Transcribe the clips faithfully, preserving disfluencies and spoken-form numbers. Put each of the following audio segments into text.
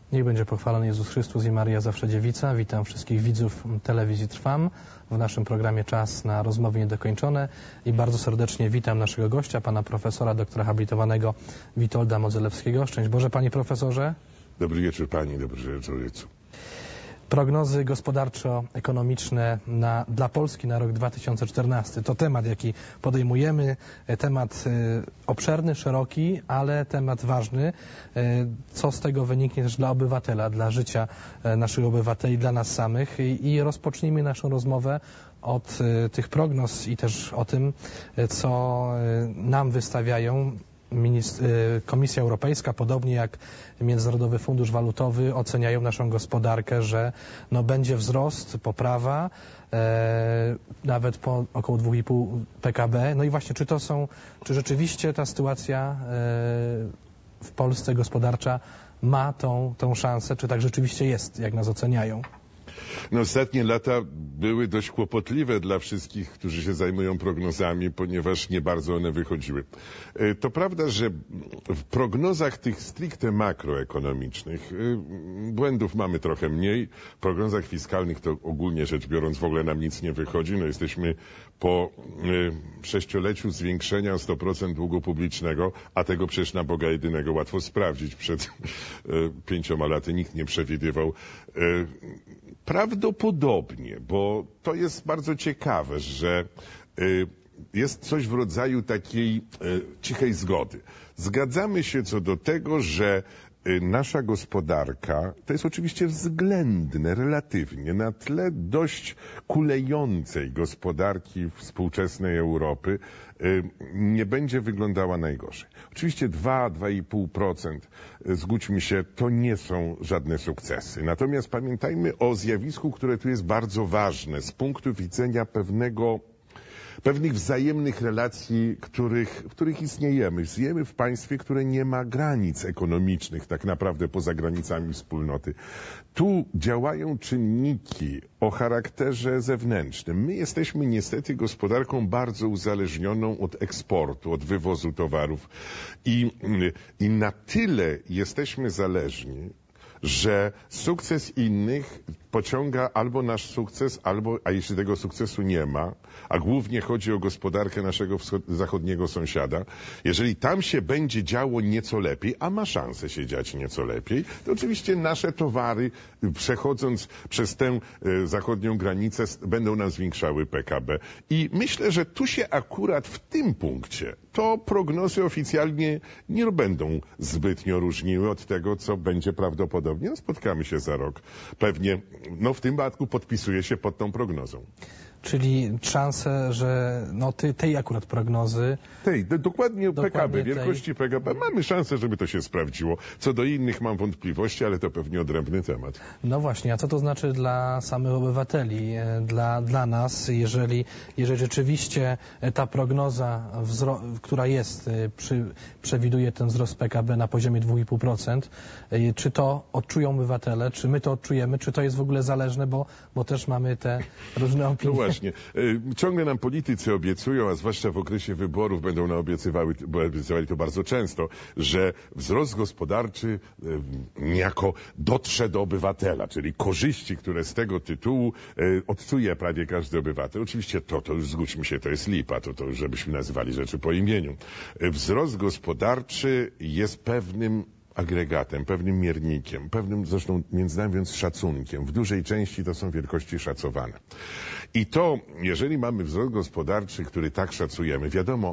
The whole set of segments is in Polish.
Niech będzie pochwalony Jezus Chrystus i Maria zawsze dziewica. Witam wszystkich widzów telewizji Trwam w naszym programie Czas na rozmowy niedokończone i bardzo serdecznie witam naszego gościa, pana profesora, doktora habilitowanego Witolda Modzelewskiego. Szczęść Boże, panie profesorze. Dobry wieczór pani, dobry wieczór ojcu. Prognozy gospodarczo-ekonomiczne na, dla Polski na rok dwa tysiące czternasty to temat, jaki podejmujemy, temat y, obszerny, szeroki, ale temat ważny. Y, co z tego wyniknie też dla obywatela, dla życia y, naszych obywateli, dla nas samych. I, i rozpocznijmy naszą rozmowę od y, tych prognoz i też o tym, y, co y, nam wystawiają Komisja Europejska, podobnie jak Międzynarodowy Fundusz Walutowy, oceniają naszą gospodarkę, że no, będzie wzrost, poprawa, e, nawet po około dwa i pół P K B. No i właśnie, czy to są, czy rzeczywiście ta sytuacja e, w Polsce gospodarcza ma tą, tą szansę, czy tak rzeczywiście jest, jak nas oceniają? No, ostatnie lata były dość kłopotliwe dla wszystkich, którzy się zajmują prognozami, ponieważ nie bardzo one wychodziły. To prawda, że w prognozach tych stricte makroekonomicznych błędów mamy trochę mniej. W prognozach fiskalnych to ogólnie rzecz biorąc w ogóle nam nic nie wychodzi. No, jesteśmy po sześcioleciu zwiększenia o sto procent długu publicznego, a tego przecież na Boga jedynego łatwo sprawdzić. Przed pięcioma laty nikt nie przewidywał. Prawdopodobnie, bo to jest bardzo ciekawe, że jest coś w rodzaju takiej cichej zgody. Zgadzamy się co do tego, że nasza gospodarka, to jest oczywiście względne, relatywnie, na tle dość kulejącej gospodarki współczesnej Europy, nie będzie wyglądała najgorzej. Oczywiście dwa do dwóch i pół procent, zgódźmy się, to nie są żadne sukcesy. Natomiast pamiętajmy o zjawisku, które tu jest bardzo ważne z punktu widzenia pewnego pewnych wzajemnych relacji, których, w których istniejemy. Żyjemy w państwie, które nie ma granic ekonomicznych, tak naprawdę poza granicami wspólnoty. Tu działają czynniki o charakterze zewnętrznym. My jesteśmy niestety gospodarką bardzo uzależnioną od eksportu, od wywozu towarów i, i na tyle jesteśmy zależni, że sukces innych pociąga albo nasz sukces, albo, a jeśli tego sukcesu nie ma, a głównie chodzi o gospodarkę naszego zachodniego sąsiada, jeżeli tam się będzie działo nieco lepiej, a ma szansę się dziać nieco lepiej, to oczywiście nasze towary, przechodząc przez tę e, zachodnią granicę, będą nam zwiększały P K B. I myślę, że tu się akurat w tym punkcie to prognozy oficjalnie nie będą zbytnio różniły od tego, co będzie prawdopodobnie. No, spotkamy się za rok. Pewnie, no w tym wypadku podpisuję się pod tą prognozą. Czyli szanse, że no ty, tej akurat prognozy... Tej, do, dokładnie, dokładnie P K B, tej... wielkości P K B. Mamy szansę, żeby to się sprawdziło. Co do innych mam wątpliwości, ale to pewnie odrębny temat. No właśnie, a co to znaczy dla samych obywateli, dla, dla nas, jeżeli, jeżeli rzeczywiście ta prognoza, która jest, przy, przewiduje ten wzrost P K B na poziomie dwa i pół procent, czy to odczują obywatele, czy my to odczujemy, czy to jest w ogóle zależne, bo, bo też mamy te różne opinie. No właśnie. Ciągle nam politycy obiecują, a zwłaszcza w okresie wyborów będą nam obiecywały, bo obiecywali to bardzo często, że wzrost gospodarczy niejako dotrze do obywatela, czyli korzyści, które z tego tytułu odczuje prawie każdy obywatel. Oczywiście to, to już zgódźmy się, to jest lipa, to, to już żebyśmy nazywali rzeczy po imieniu. Wzrost gospodarczy jest pewnym agregatem, pewnym miernikiem, pewnym zresztą między nami mówiąc szacunkiem. W dużej części to są wielkości szacowane. I to, jeżeli mamy wzrost gospodarczy, który tak szacujemy, wiadomo,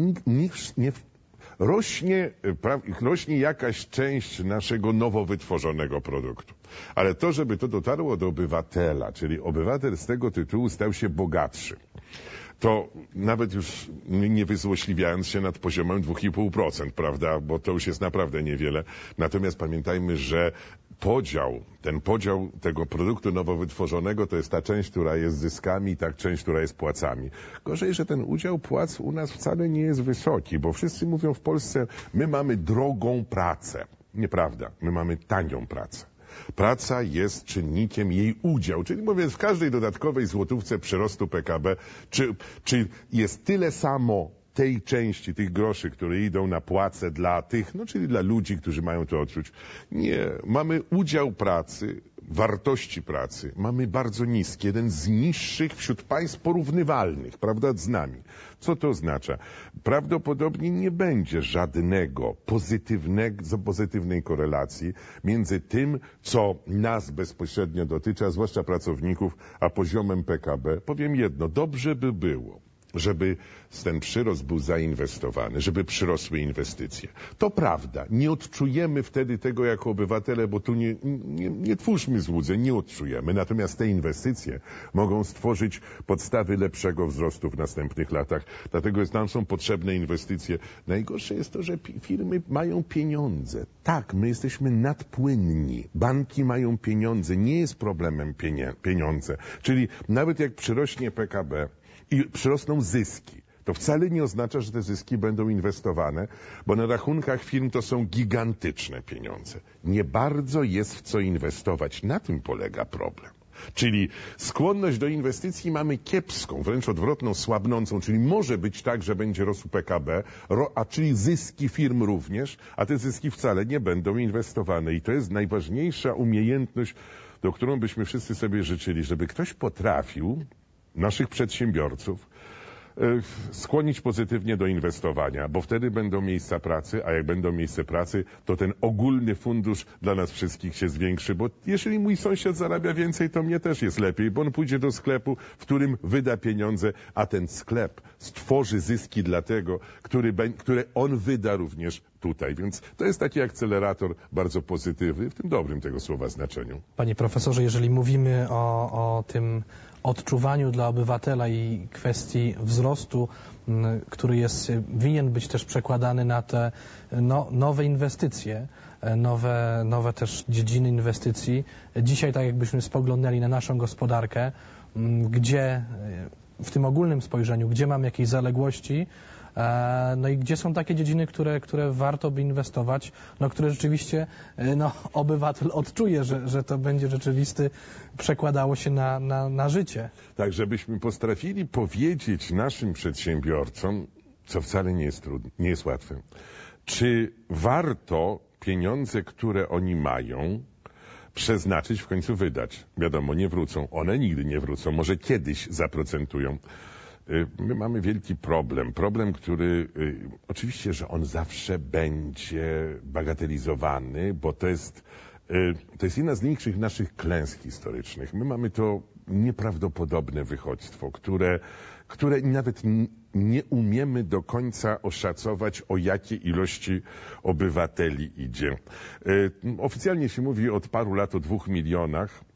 nikt nie rośnie, rośnie jakaś część naszego nowo wytworzonego produktu. Ale to, żeby to dotarło do obywatela, czyli obywatel z tego tytułu stał się bogatszy, to nawet już nie wyzłośliwiając się nad poziomem dwa i pół procent, prawda, bo to już jest naprawdę niewiele. Natomiast pamiętajmy, że podział, ten podział tego produktu nowo wytworzonego to jest ta część, która jest zyskami i ta część, która jest płacami. Gorzej, że ten udział płac u nas wcale nie jest wysoki, bo wszyscy mówią w Polsce, my mamy drogą pracę. Nieprawda, my mamy tanią pracę. Praca jest czynnikiem, jej udział, czyli mówiąc w każdej dodatkowej złotówce przyrostu P K B, czy, czy jest tyle samo tej części, tych groszy, które idą na płace dla tych, no czyli dla ludzi, którzy mają to odczuć. Nie. Mamy udział pracy, wartości pracy. Mamy bardzo niski, jeden z niższych wśród państw porównywalnych, prawda, z nami. Co to oznacza? Prawdopodobnie nie będzie żadnego pozytywnego, pozytywnej korelacji między tym, co nas bezpośrednio dotyczy, a zwłaszcza pracowników, a poziomem P K B. Powiem jedno, dobrze by było, żeby ten przyrost był zainwestowany, żeby przyrosły inwestycje. To prawda, nie odczujemy wtedy tego jako obywatele, bo tu nie, nie, nie twórzmy złudzeń, nie odczujemy. Natomiast te inwestycje mogą stworzyć podstawy lepszego wzrostu w następnych latach. Dlatego jest, nam są potrzebne inwestycje. Najgorsze jest to, że firmy mają pieniądze. Tak, my jesteśmy nadpłynni. Banki mają pieniądze. Nie jest problemem pieniądze. Czyli nawet jak przyrośnie P K B, i przyrosną zyski. To wcale nie oznacza, że te zyski będą inwestowane, bo na rachunkach firm to są gigantyczne pieniądze. Nie bardzo jest w co inwestować. Na tym polega problem. Czyli skłonność do inwestycji mamy kiepską, wręcz odwrotną, słabnącą, czyli może być tak, że będzie rosł P K B, a czyli zyski firm również, a te zyski wcale nie będą inwestowane. I to jest najważniejsza umiejętność, do którą byśmy wszyscy sobie życzyli, żeby ktoś potrafił naszych przedsiębiorców skłonić pozytywnie do inwestowania, bo wtedy będą miejsca pracy, a jak będą miejsca pracy, to ten ogólny fundusz dla nas wszystkich się zwiększy, bo jeżeli mój sąsiad zarabia więcej, to mnie też jest lepiej, bo on pójdzie do sklepu, w którym wyda pieniądze, a ten sklep stworzy zyski dla tego, który, które on wyda również tutaj. Więc to jest taki akcelerator bardzo pozytywny, w tym dobrym tego słowa znaczeniu. Panie profesorze, jeżeli mówimy o, o tym odczuwaniu dla obywatela i kwestii wzrostu, który jest, winien być też przekładany na te no, nowe inwestycje, nowe, nowe też dziedziny inwestycji. Dzisiaj, tak jakbyśmy spoglądali na naszą gospodarkę, gdzie w tym ogólnym spojrzeniu, gdzie mamy jakieś zaległości, no i gdzie są takie dziedziny, które, które warto by inwestować, no które rzeczywiście no, obywatel odczuje, że, że to będzie rzeczywisty, przekładało się na, na, na życie. Tak, żebyśmy potrafili powiedzieć naszym przedsiębiorcom, co wcale nie jest trudne, nie jest łatwe, czy warto pieniądze, które oni mają, przeznaczyć, w końcu wydać. Wiadomo, nie wrócą. One nigdy nie wrócą. Może kiedyś zaprocentują. My mamy wielki problem. Problem, który oczywiście, że on zawsze będzie bagatelizowany, bo to jest, to jest jedna z największych naszych klęsk historycznych. My mamy to nieprawdopodobne wychodźstwo, które, które nawet nie umiemy do końca oszacować, o jakie ilości obywateli idzie. Oficjalnie się mówi od paru lat o dwóch milionach.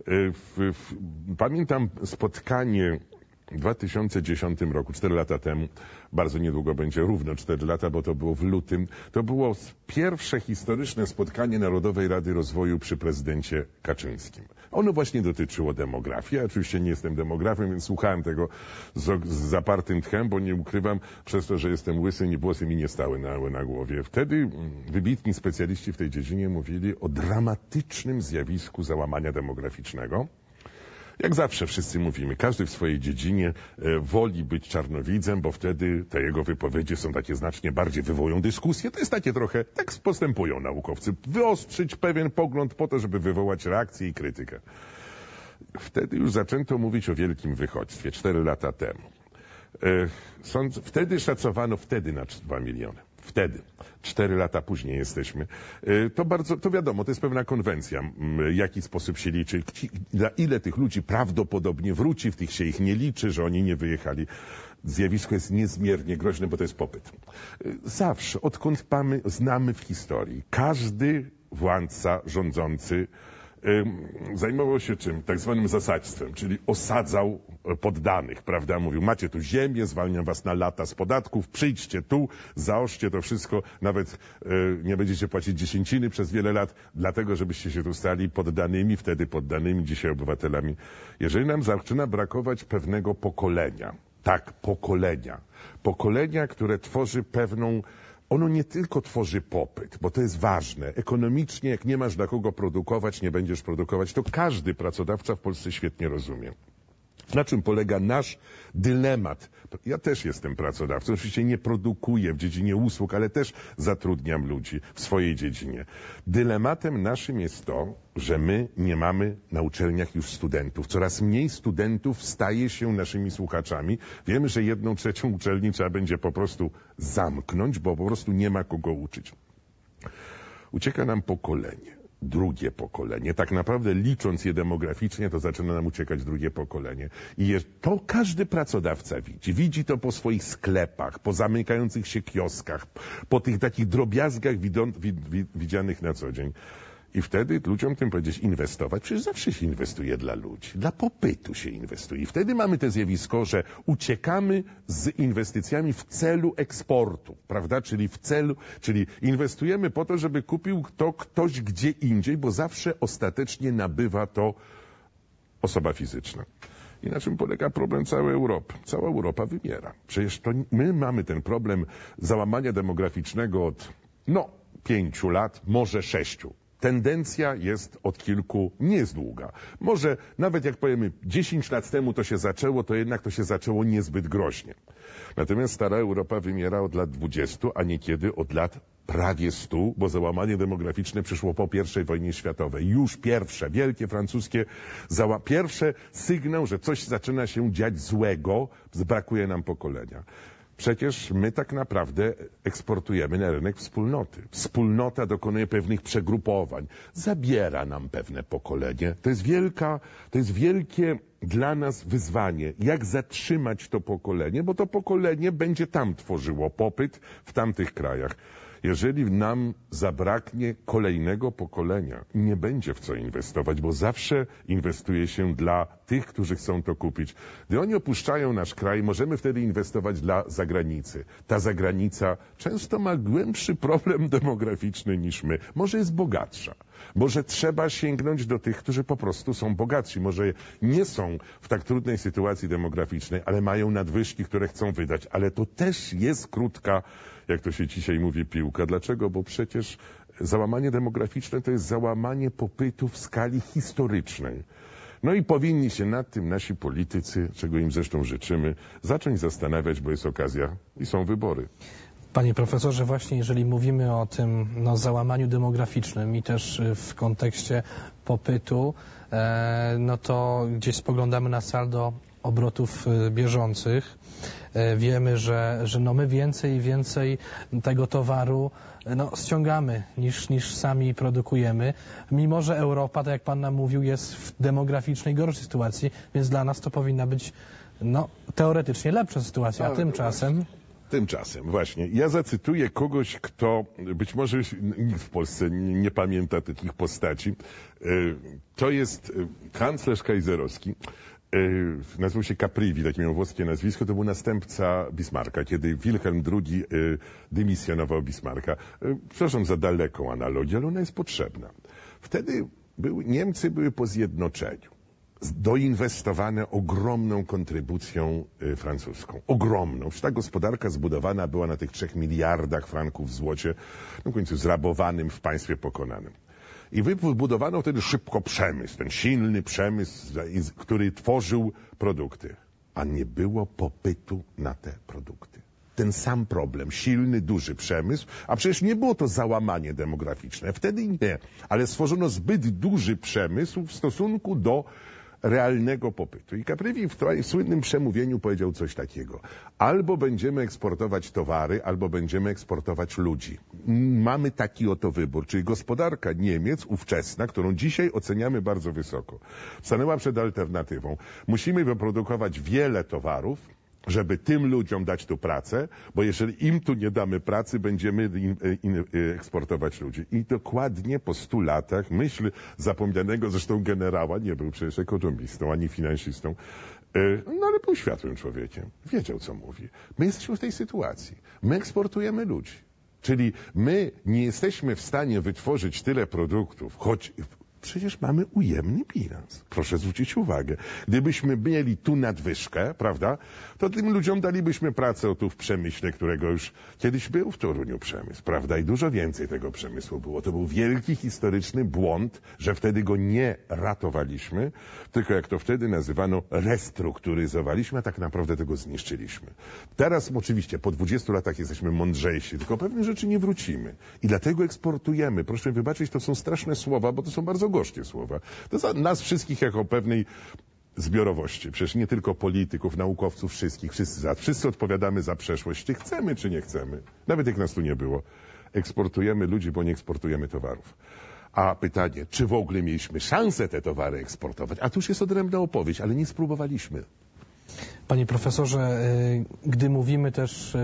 Pamiętam spotkanie w dwa tysiące dziesiątym roku, cztery lata temu, bardzo niedługo będzie równo cztery lata, bo to było w lutym, to było pierwsze historyczne spotkanie Narodowej Rady Rozwoju przy prezydencie Kaczyńskim. Ono właśnie dotyczyło demografii. Ja oczywiście nie jestem demografem, więc słuchałem tego z, z zapartym tchem, bo nie ukrywam, przez to, że jestem łysy, nie włosy mi nie stały na, na głowie. Wtedy wybitni specjaliści w tej dziedzinie mówili o dramatycznym zjawisku załamania demograficznego. Jak zawsze wszyscy mówimy, każdy w swojej dziedzinie e, woli być czarnowidzem, bo wtedy te jego wypowiedzi są takie znacznie bardziej, wywołują dyskusję. To jest takie trochę, tak postępują naukowcy, wyostrzyć pewien pogląd po to, żeby wywołać reakcję i krytykę. Wtedy już zaczęto mówić o wielkim wychodźstwie, cztery lata temu. E, sąd, wtedy szacowano, wtedy na dwa miliony. Wtedy. Cztery lata później jesteśmy. To bardzo, to wiadomo, to jest pewna konwencja, w jaki sposób się liczy, dla ile tych ludzi prawdopodobnie wróci, w tych się ich nie liczy, że oni nie wyjechali. Zjawisko jest niezmiernie groźne, bo to jest popyt. Zawsze, odkąd mamy, znamy w historii, każdy władca rządzący zajmował się czym? Tak zwanym zasadźstwem, czyli osadzał poddanych, prawda? Mówił, macie tu ziemię, zwalniam was na lata z podatków, przyjdźcie tu, zaoszczcie to wszystko, nawet e, nie będziecie płacić dziesięciny przez wiele lat, dlatego, żebyście się tu stali poddanymi, wtedy poddanymi, dzisiaj obywatelami. Jeżeli nam zaczyna brakować pewnego pokolenia, tak, pokolenia, pokolenia, które tworzy pewną ono nie tylko tworzy popyt, bo to jest ważne. Ekonomicznie, jak nie masz dla kogo produkować, nie będziesz produkować, to każdy pracodawca w Polsce świetnie rozumie. Na czym polega nasz dylemat? Ja też jestem pracodawcą, oczywiście nie produkuję w dziedzinie usług, ale też zatrudniam ludzi w swojej dziedzinie. Dylematem naszym jest to, że my nie mamy na uczelniach już studentów. Coraz mniej studentów staje się naszymi słuchaczami. Wiemy, że jedną trzecią uczelni trzeba będzie po prostu zamknąć, bo po prostu nie ma kogo uczyć. Ucieka nam pokolenie. Drugie pokolenie. Tak naprawdę licząc je demograficznie, to zaczyna nam uciekać drugie pokolenie. I to każdy pracodawca widzi. Widzi to po swoich sklepach, po zamykających się kioskach, po tych takich drobiazgach widą, wid, wid, widzianych na co dzień. I wtedy ludziom tym powiedzieć inwestować. Przecież zawsze się inwestuje dla ludzi. Dla popytu się inwestuje. I wtedy mamy to zjawisko, że uciekamy z inwestycjami w celu eksportu, prawda? Czyli w celu, czyli inwestujemy po to, żeby kupił to ktoś gdzie indziej, bo zawsze ostatecznie nabywa to osoba fizyczna. I na czym polega problem całej Europy? Cała Europa wymiera. Przecież to my mamy ten problem załamania demograficznego od, no, pięciu lat, może sześciu. Tendencja jest od kilku, nie jest długa. Może nawet jak powiemy dziesięć lat temu to się zaczęło, to jednak to się zaczęło niezbyt groźnie. Natomiast stara Europa wymiera od lat dwudziestu, a niekiedy od lat prawie stu, bo załamanie demograficzne przyszło po pierwszej wojnie światowej. Już pierwsze, wielkie francuskie, zała- pierwsze sygnał, że coś zaczyna się dziać złego, brakuje nam pokolenia. Przecież my tak naprawdę eksportujemy na rynek wspólnoty. Wspólnota dokonuje pewnych przegrupowań, zabiera nam pewne pokolenie. To jest wielka, to jest wielkie dla nas wyzwanie, jak zatrzymać to pokolenie, bo to pokolenie będzie tam tworzyło popyt w tamtych krajach. Jeżeli nam zabraknie kolejnego pokolenia, nie będzie w co inwestować, bo zawsze inwestuje się dla tych, którzy chcą to kupić. Gdy oni opuszczają nasz kraj, możemy wtedy inwestować dla zagranicy. Ta zagranica często ma głębszy problem demograficzny niż my. Może jest bogatsza. Może trzeba sięgnąć do tych, którzy po prostu są bogatsi. Może nie są w tak trudnej sytuacji demograficznej, ale mają nadwyżki, które chcą wydać. Ale to też jest krótka, jak to się dzisiaj mówi, piłka. Dlaczego? Bo przecież załamanie demograficzne to jest załamanie popytu w skali historycznej. No i powinni się nad tym nasi politycy, czego im zresztą życzymy, zacząć zastanawiać, bo jest okazja i są wybory. Panie profesorze, właśnie jeżeli mówimy o tym no, załamaniu demograficznym i też w kontekście popytu, e, no to gdzieś spoglądamy na saldo obrotów bieżących. E, wiemy, że, że no my więcej i więcej tego towaru no, ściągamy niż, niż sami produkujemy, mimo że Europa, tak jak Pan nam mówił, jest w demograficznej gorszej sytuacji, więc dla nas to powinna być no, teoretycznie lepsza sytuacja, a Ale tymczasem... Tymczasem, właśnie. Ja zacytuję kogoś, kto być może nikt w Polsce nie, nie pamięta takich postaci. To jest kanclerz kaiserowski. Nazywał się Caprivi, takie miał włoskie nazwisko. To był następca Bismarcka, kiedy Wilhelm drugi dymisjonował Bismarcka. Przepraszam za daleką analogię, ale ona jest potrzebna. Wtedy były, Niemcy były po zjednoczeniu. Doinwestowane ogromną kontrybucją y, francuską. Ogromną. Ta gospodarka zbudowana była na tych trzech miliardach franków w złocie, no w końcu zrabowanym w państwie pokonanym. I wybudowano wtedy szybko przemysł, ten silny przemysł, który tworzył produkty. A nie było popytu na te produkty. Ten sam problem, silny, duży przemysł, a przecież nie było to załamanie demograficzne. Wtedy nie, ale stworzono zbyt duży przemysł w stosunku do realnego popytu. I Caprivi w, w słynnym przemówieniu powiedział coś takiego. Albo będziemy eksportować towary, albo będziemy eksportować ludzi. Mamy taki oto wybór, czyli gospodarka Niemiec ówczesna, którą dzisiaj oceniamy bardzo wysoko, stanęła przed alternatywą. Musimy wyprodukować wiele towarów, żeby tym ludziom dać tu pracę, bo jeżeli im tu nie damy pracy, będziemy in, in, eksportować ludzi. I dokładnie po stu latach, myśl zapomnianego zresztą generała, nie był przecież ekonomistą, ani finansistą, no ale był światłym człowiekiem. Wiedział, co mówi. My jesteśmy w tej sytuacji. My eksportujemy ludzi. Czyli my nie jesteśmy w stanie wytworzyć tyle produktów, choć przecież mamy ujemny bilans. Proszę zwrócić uwagę. Gdybyśmy mieli tu nadwyżkę, prawda, to tym ludziom dalibyśmy pracę tu w przemyśle, którego już kiedyś był w Toruniu przemysł, prawda, i dużo więcej tego przemysłu było. To był wielki historyczny błąd, że wtedy go nie ratowaliśmy, tylko jak to wtedy nazywano, restrukturyzowaliśmy, a tak naprawdę tego zniszczyliśmy. Teraz oczywiście po dwudziestu latach jesteśmy mądrzejsi, tylko pewne rzeczy nie wrócimy. I dlatego eksportujemy. Proszę wybaczyć, to są straszne słowa, bo to są bardzo gorzkie słowa. To za nas wszystkich jako pewnej zbiorowości. Przecież nie tylko polityków, naukowców, wszystkich, wszyscy, za, wszyscy odpowiadamy za przeszłość. Czy chcemy, czy nie chcemy. Nawet jak nas tu nie było. Eksportujemy ludzi, bo nie eksportujemy towarów. A pytanie, czy w ogóle mieliśmy szansę te towary eksportować? A tu już jest odrębna opowieść, ale nie spróbowaliśmy. Panie profesorze, gdy mówimy też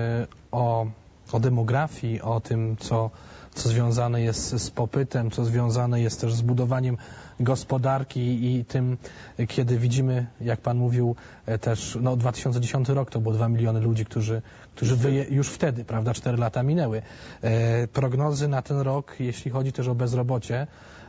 o, o demografii, o tym, co, co związane jest z popytem, co związane jest też z budowaniem gospodarki i tym, kiedy widzimy, jak pan mówił, też no, dwa tysiące dziesiąty rok to było dwa miliony ludzi, którzy, którzy wyje, już wtedy, prawda, cztery lata minęły. E, prognozy na ten rok, jeśli chodzi też o bezrobocie,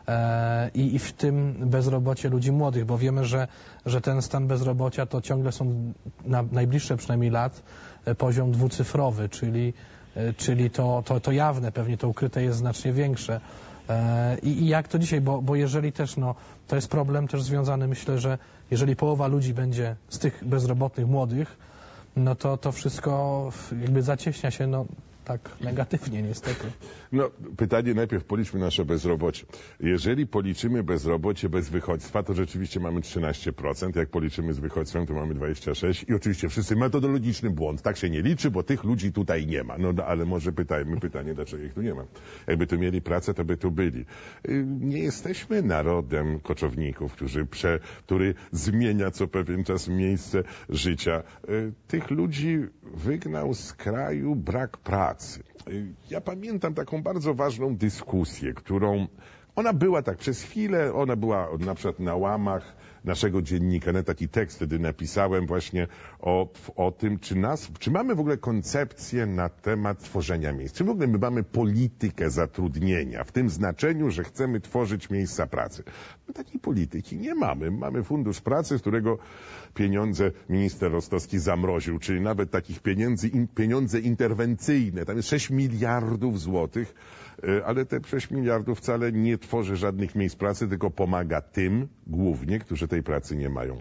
I, i w tym bezrobocie ludzi młodych, bo wiemy, że, że ten stan bezrobocia to ciągle są na najbliższe przynajmniej lat poziom dwucyfrowy, czyli, czyli to, to, to jawne, pewnie to ukryte jest znacznie większe. I, i jak to dzisiaj, bo, bo jeżeli też, no, to jest problem też związany, myślę, że jeżeli połowa ludzi będzie z tych bezrobotnych młodych, no to to wszystko jakby zacieśnia się, no, tak negatywnie niestety. No, pytanie najpierw policzmy nasze bezrobocie. Jeżeli policzymy bezrobocie bez wychodźstwa, to rzeczywiście mamy trzynaście procent. Jak policzymy z wychodźstwem, to mamy dwadzieścia sześć procent. I oczywiście wszyscy metodologiczny błąd. Tak się nie liczy, bo tych ludzi tutaj nie ma. No, ale może pytajmy pytanie, dlaczego ich tu nie ma. Jakby tu mieli pracę, to by tu byli. Nie jesteśmy narodem koczowników, którzy prze, który zmienia co pewien czas miejsce życia. Tych ludzi wygnał z kraju brak pracy. Ja pamiętam taką bardzo ważną dyskusję, którą ona była tak przez chwilę, ona była na przykład na łamach naszego dziennika, na taki tekst wtedy napisałem właśnie o, o tym, czy, nas, czy mamy w ogóle koncepcję na temat tworzenia miejsc, czy w ogóle my mamy politykę zatrudnienia w tym znaczeniu, że chcemy tworzyć miejsca pracy. My takiej polityki nie mamy. Mamy Fundusz Pracy, z którego pieniądze minister Rostowski zamroził, czyli nawet takich pieniędzy, in, pieniądze interwencyjne. Tam jest sześć miliardów złotych, ale te sześć miliardów wcale nie tworzy żadnych miejsc pracy, tylko pomaga tym głównie, którzy tej pracy nie mają.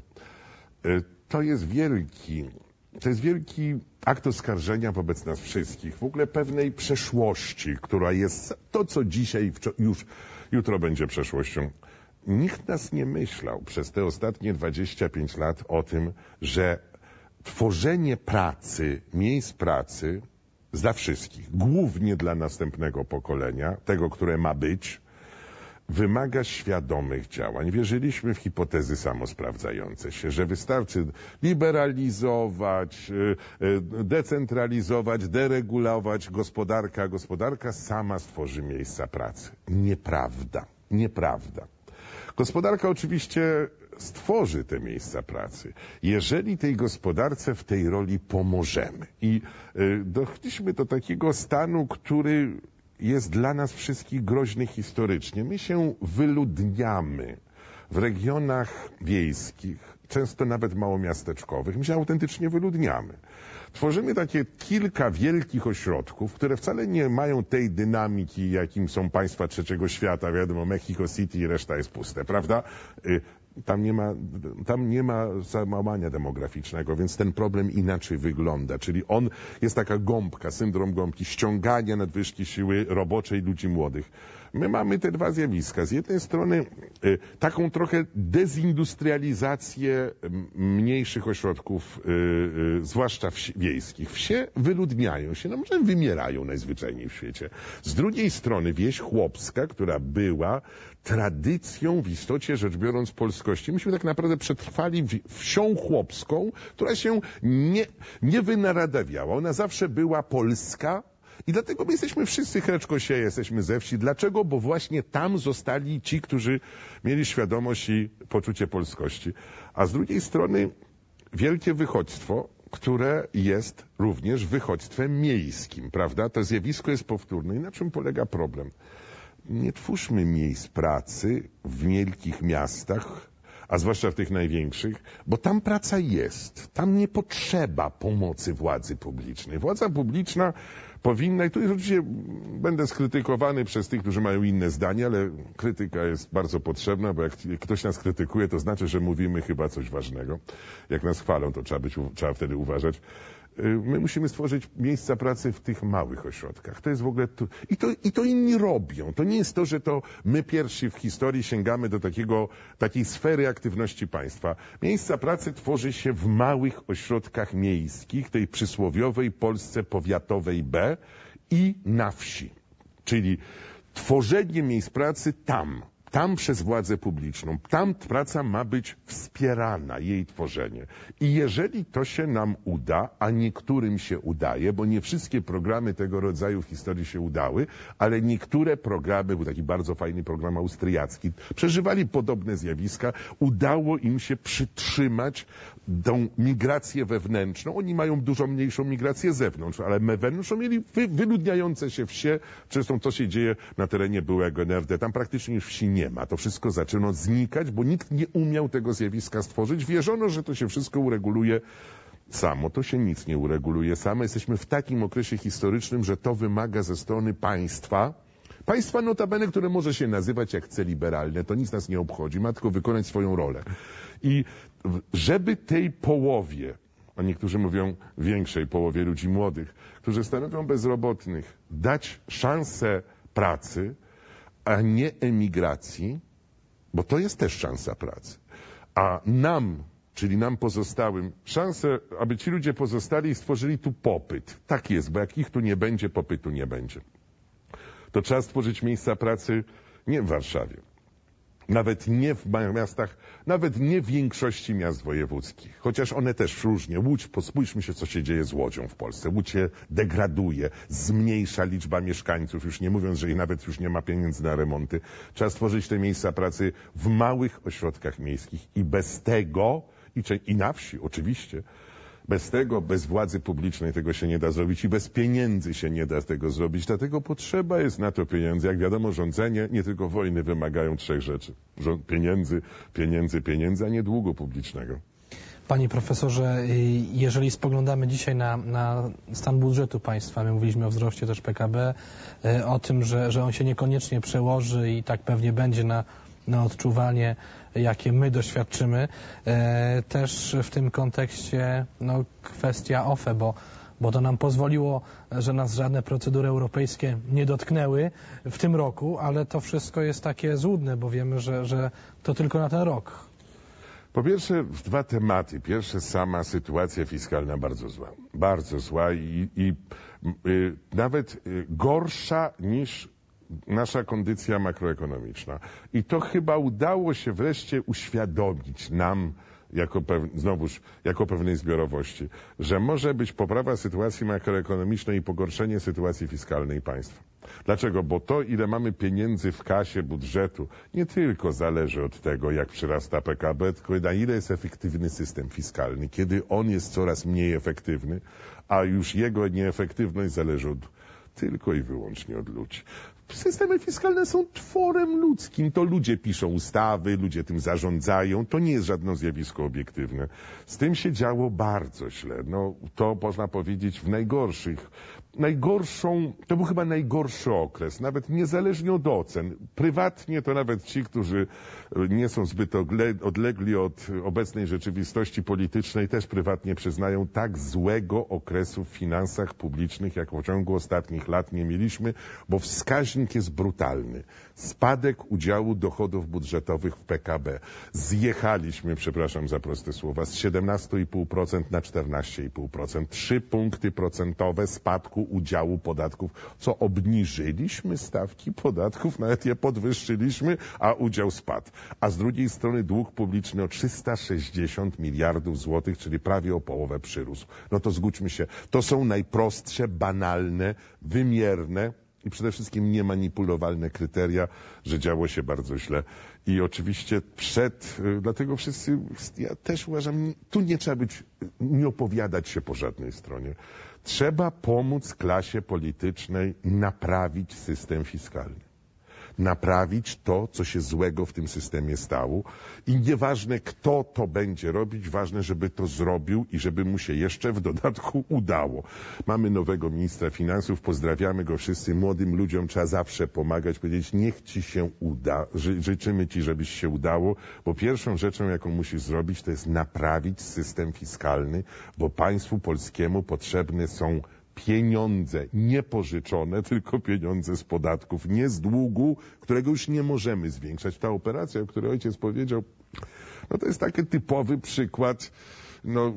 To jest wielki, to jest wielki akt oskarżenia wobec nas wszystkich, w ogóle pewnej przeszłości, która jest to, co dzisiaj, już jutro będzie przeszłością. Nikt nas nie myślał przez te ostatnie dwadzieścia pięć lat o tym, że tworzenie pracy, miejsc pracy dla wszystkich, głównie dla następnego pokolenia, tego, które ma być, wymaga świadomych działań. Wierzyliśmy w hipotezy samosprawdzające się, że wystarczy liberalizować, decentralizować, deregulować gospodarkę, gospodarka sama stworzy miejsca pracy. Nieprawda. Nieprawda. Gospodarka oczywiście stworzy te miejsca pracy, jeżeli tej gospodarce w tej roli pomożemy. I doszliśmy do takiego stanu, który jest dla nas wszystkich groźny historycznie. My się wyludniamy w regionach wiejskich, często nawet małomiasteczkowych. My się autentycznie wyludniamy. Tworzymy takie kilka wielkich ośrodków, które wcale nie mają tej dynamiki, jakim są państwa trzeciego świata. Wiadomo, Mexico City i reszta jest puste, prawda? Tam nie ma, tam nie ma załamania demograficznego, więc ten problem inaczej wygląda. Czyli on jest taka gąbka, syndrom gąbki, ściągania nadwyżki siły roboczej ludzi młodych. My mamy te dwa zjawiska. Z jednej strony y, taką trochę dezindustrializację mniejszych ośrodków, y, y, zwłaszcza wsi, wiejskich. Wsie wyludniają się, no może wymierają najzwyczajniej w świecie. Z drugiej strony wieś chłopska, która była tradycją w istocie rzecz biorąc polskości. Myśmy tak naprawdę przetrwali wsią chłopską, która się nie, nie wynaradawiała. Ona zawsze była polska. I dlatego my jesteśmy wszyscy chreczkosieje, jesteśmy ze wsi. Dlaczego? Bo właśnie tam zostali ci, którzy mieli świadomość i poczucie polskości. A z drugiej strony wielkie wychodźstwo, które jest również wychodźstwem miejskim, prawda? To zjawisko jest powtórne. I na czym polega problem? nie twórzmy miejsc pracy w wielkich miastach, a zwłaszcza w tych największych, bo tam praca jest. Tam nie potrzeba pomocy władzy publicznej. Władza publiczna powinna, i tu oczywiście będę skrytykowany przez tych, którzy mają inne zdanie, ale krytyka jest bardzo potrzebna, bo jak ktoś nas krytykuje, to znaczy, że mówimy chyba coś ważnego. Jak nas chwalą, to trzeba, być, trzeba wtedy uważać. My musimy stworzyć miejsca pracy w tych małych ośrodkach. To jest w ogóle... Tu... I, to, I to inni robią. To nie jest to, że to my pierwsi w historii sięgamy do takiego, takiej sfery aktywności państwa. Miejsca pracy tworzy się w małych ośrodkach miejskich, tej przysłowiowej Polsce powiatowej B i na wsi. Czyli tworzenie miejsc pracy tam. Tam przez władzę publiczną. Tam praca ma być wspierana, jej tworzenie. I jeżeli to się nam uda, a niektórym się udaje, bo nie wszystkie programy tego rodzaju w historii się udały, ale niektóre programy, był taki bardzo fajny program austriacki, przeżywali podobne zjawiska, udało im się przytrzymać tą migrację wewnętrzną. Oni mają dużo mniejszą migrację z zewnątrz, ale wewnętrzną mieli wy, wyludniające się wsie. Zresztą co się dzieje na terenie byłego N R D, tam praktycznie już wsi nie ma. To wszystko zaczyna znikać, bo nikt nie umiał tego zjawiska stworzyć. Wierzono, że to się wszystko ureguluje samo. To się nic nie ureguluje samo. Jesteśmy w takim okresie historycznym, że to wymaga ze strony państwa, państwa notabene, które może się nazywać jak chce liberalne, to nic nas nie obchodzi, ma tylko wykonać swoją rolę. I żeby tej połowie, a niektórzy mówią większej połowie ludzi młodych, którzy stanowią bezrobotnych, dać szansę pracy, a nie emigracji, bo to jest też szansa pracy. A nam, czyli nam pozostałym, szansę, aby ci ludzie pozostali i stworzyli tu popyt. Tak jest, bo jak ich tu nie będzie, popytu nie będzie. To trzeba stworzyć miejsca pracy nie w Warszawie, nawet nie w miastach, nawet nie w większości miast wojewódzkich, chociaż one też różnie. Łódź, spójrzmy się, co się dzieje z Łodzią w Polsce. Łódź się degraduje, zmniejsza liczba mieszkańców, już nie mówiąc, że ich nawet już nie ma pieniędzy na remonty. Trzeba stworzyć te miejsca pracy w małych ośrodkach miejskich i bez tego, i, i na wsi oczywiście, bez tego, bez władzy publicznej tego się nie da zrobić i bez pieniędzy się nie da tego zrobić. Dlatego potrzeba jest na to pieniędzy. Jak wiadomo, rządzenie, nie tylko wojny wymagają trzech rzeczy. Pieniędzy, pieniędzy, pieniędzy, a nie długu publicznego. Panie profesorze, jeżeli spoglądamy dzisiaj na, na stan budżetu państwa, my mówiliśmy o wzroście też P K B, o tym, że, że on się niekoniecznie przełoży i tak pewnie będzie na, na odczuwanie, jakie my doświadczymy. E, też w tym kontekście no, kwestia O F E, bo, bo to nam pozwoliło, że nas żadne procedury europejskie nie dotknęły w tym roku, ale to wszystko jest takie złudne, bo wiemy, że, że to tylko na ten rok. Po pierwsze, dwa tematy. Pierwsze, sama sytuacja fiskalna bardzo zła. Bardzo zła i, i y, nawet y, gorsza niż nasza kondycja makroekonomiczna. I to chyba udało się wreszcie uświadomić nam, jako pew, znowuż, jako pewnej zbiorowości, że może być poprawa sytuacji makroekonomicznej i pogorszenie sytuacji fiskalnej państwa. Dlaczego? Bo to, ile mamy pieniędzy w kasie budżetu, nie tylko zależy od tego, jak przyrasta P K B, tylko na ile jest efektywny system fiskalny. Kiedy on jest coraz mniej efektywny, a już jego nieefektywność zależy od, tylko i wyłącznie od ludzi. Systemy fiskalne są tworem ludzkim. To ludzie piszą ustawy, ludzie tym zarządzają. To nie jest żadne zjawisko obiektywne. Z tym się działo bardzo źle. No, to można powiedzieć w najgorszych. Najgorszą, to był chyba najgorszy okres, nawet niezależnie od ocen. Prywatnie to nawet ci, którzy nie są zbyt odlegli od obecnej rzeczywistości politycznej, też prywatnie przyznają, tak złego okresu w finansach publicznych, jak w ciągu ostatnich lat nie mieliśmy, bo wskaźnik jest brutalny. Spadek udziału dochodów budżetowych w P K B. Zjechaliśmy, przepraszam za proste słowa, z siedemnaście i pół procent na czternaście i pół procent. Trzy punkty procentowe spadku udziału podatków, co obniżyliśmy stawki podatków, nawet je podwyższyliśmy, a udział spadł. A z drugiej strony dług publiczny o trzysta sześćdziesiąt miliardów złotych, czyli prawie o połowę przyrósł. No to zgódźmy się, to są najprostsze, banalne, wymierne i przede wszystkim niemanipulowalne kryteria, że działo się bardzo źle. I oczywiście przed, dlatego wszyscy, ja też uważam, tu nie trzeba być, nie opowiadać się po żadnej stronie. Trzeba pomóc klasie politycznej naprawić system fiskalny. naprawić to, co się złego w tym systemie stało i nieważne, kto to będzie robić, ważne, żeby to zrobił i żeby mu się jeszcze w dodatku udało. Mamy nowego ministra finansów, pozdrawiamy go wszyscy. Młodym ludziom trzeba zawsze pomagać, powiedzieć, niech ci się uda, Ży, życzymy ci, żebyś się udało, bo pierwszą rzeczą, jaką musisz zrobić, to jest naprawić system fiskalny, bo państwu polskiemu potrzebne są pieniądze niepożyczone, tylko pieniądze z podatków, nie z długu, którego już nie możemy zwiększać. Ta operacja, o której ojciec powiedział, no to jest taki typowy przykład no,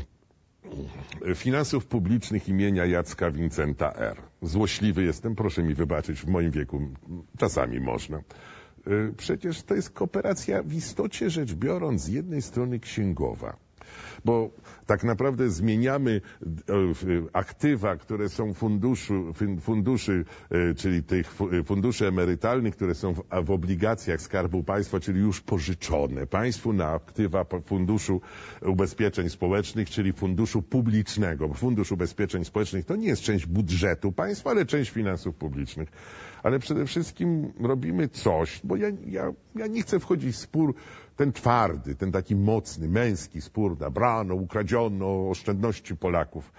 finansów publicznych imienia Jacka Wincenta R. Złośliwy jestem, proszę mi wybaczyć, w moim wieku czasami można. Przecież to jest kooperacja w istocie rzecz biorąc z jednej strony księgowa, bo tak naprawdę zmieniamy aktywa, które są funduszu, funduszy, czyli tych funduszy emerytalnych, które są w, w obligacjach Skarbu Państwa, czyli już pożyczone państwu, na aktywa Funduszu Ubezpieczeń Społecznych, czyli funduszu publicznego. Bo Fundusz Ubezpieczeń Społecznych to nie jest część budżetu państwa, ale część finansów publicznych. Ale przede wszystkim robimy coś, bo ja, ja, ja nie chcę wchodzić w spór ten twardy, ten taki mocny, męski spór, nabrano, ukradziono oszczędności Polaków.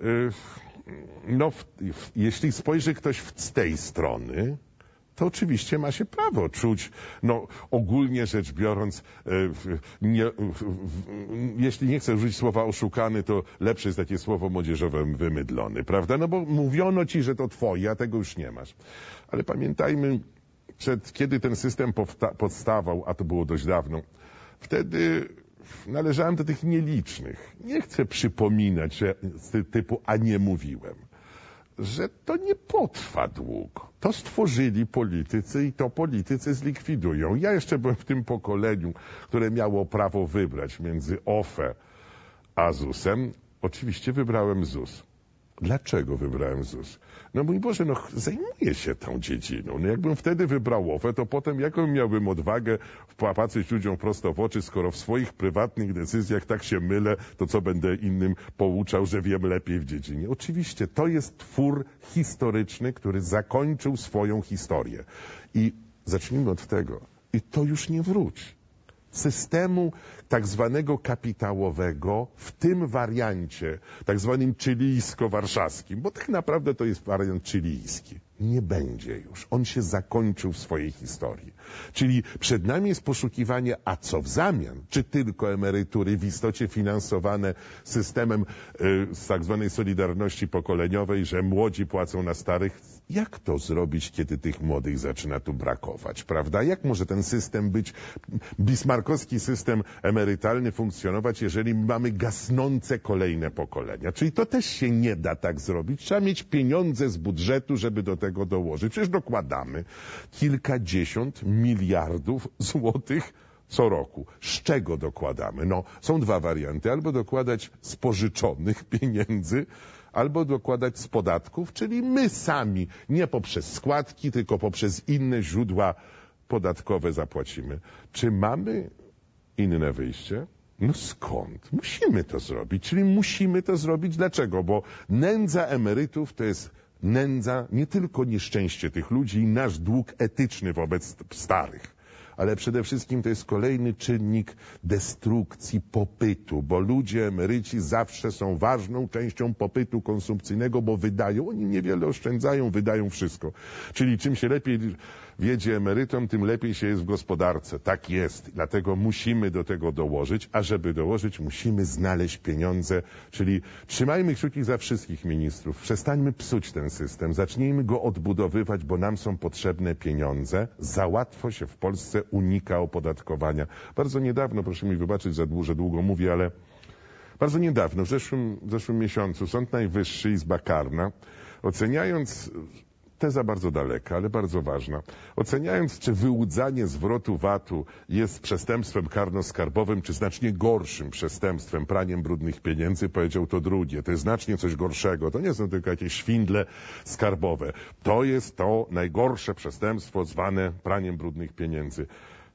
No, w, w, jeśli spojrzy ktoś w, z tej strony, to oczywiście ma się prawo czuć, no ogólnie rzecz biorąc, nie, jeśli nie chcę użyć słowa oszukany, to lepsze jest takie słowo młodzieżowe wymydlony, prawda? No bo mówiono ci, że to twoje, a tego już nie masz. Ale pamiętajmy, przed, kiedy ten system powstawał, a to było dość dawno, wtedy należałem do tych nielicznych. Nie chcę przypominać, że typu, a nie mówiłem, że to nie potrwa długo. To stworzyli politycy i to politycy zlikwidują. Ja jeszcze byłem w tym pokoleniu, które miało prawo wybrać między O F E a ZUS-em. Oczywiście wybrałem ZUS. Dlaczego wybrałem ZUS? No mój Boże, no zajmuję się tą dziedziną. No jakbym wtedy wybrał O F E, to potem jaką miałbym odwagę patrzeć ludziom prosto w oczy, skoro w swoich prywatnych decyzjach tak się mylę, to co będę innym pouczał, że wiem lepiej w dziedzinie. Oczywiście to jest twór historyczny, który zakończył swoją historię. I zacznijmy od tego. I to już nie wróci. Systemu tak zwanego kapitałowego w tym wariancie, tak zwanym chilijsko-warszawskim, bo tak naprawdę to jest wariant chilijski. Nie będzie już. On się zakończył w swojej historii. Czyli przed nami jest poszukiwanie, a co w zamian? Czy tylko emerytury w istocie finansowane systemem y, z tak zwanej solidarności pokoleniowej, że młodzi płacą na starych? Jak to zrobić, kiedy tych młodych zaczyna tu brakować, prawda? Jak może ten system być, bismarckowski system emerytalny funkcjonować, jeżeli mamy gasnące kolejne pokolenia? Czyli to też się nie da tak zrobić. Trzeba mieć pieniądze z budżetu, żeby do tego dołożyć. Przecież dokładamy kilkadziesiąt miliardów złotych co roku. Z czego dokładamy? No, są dwa warianty. Albo dokładać z pożyczonych pieniędzy, albo dokładać z podatków, czyli my sami, nie poprzez składki, tylko poprzez inne źródła podatkowe zapłacimy. Czy mamy inne wyjście? No skąd? Musimy to zrobić, czyli musimy to zrobić. Dlaczego? Bo nędza emerytów to jest nędza, nie tylko nieszczęście tych ludzi i nasz dług etyczny wobec starych, ale przede wszystkim to jest kolejny czynnik destrukcji popytu, bo ludzie, emeryci zawsze są ważną częścią popytu konsumpcyjnego, bo wydają, oni niewiele oszczędzają, wydają wszystko. Czyli czym się lepiej wiedzie emerytom, tym lepiej się jest w gospodarce. Tak jest. Dlatego musimy do tego dołożyć, a żeby dołożyć, musimy znaleźć pieniądze, czyli trzymajmy kciuki za wszystkich ministrów. Przestańmy psuć ten system, zacznijmy go odbudowywać, bo nam są potrzebne pieniądze. Za łatwo się w Polsce unika opodatkowania. Bardzo niedawno, proszę mi wybaczyć za długo, że długo mówię, ale bardzo niedawno, w zeszłym, w zeszłym miesiącu, Sąd Najwyższy, Izba Karna, oceniając, teza bardzo daleka, ale bardzo ważna, oceniając, czy wyłudzanie zwrotu vatu jest przestępstwem karno-skarbowym, czy znacznie gorszym przestępstwem, praniem brudnych pieniędzy, powiedział to drugie. To jest znacznie coś gorszego. To nie są tylko jakieś szwindle skarbowe. To jest to najgorsze przestępstwo zwane praniem brudnych pieniędzy.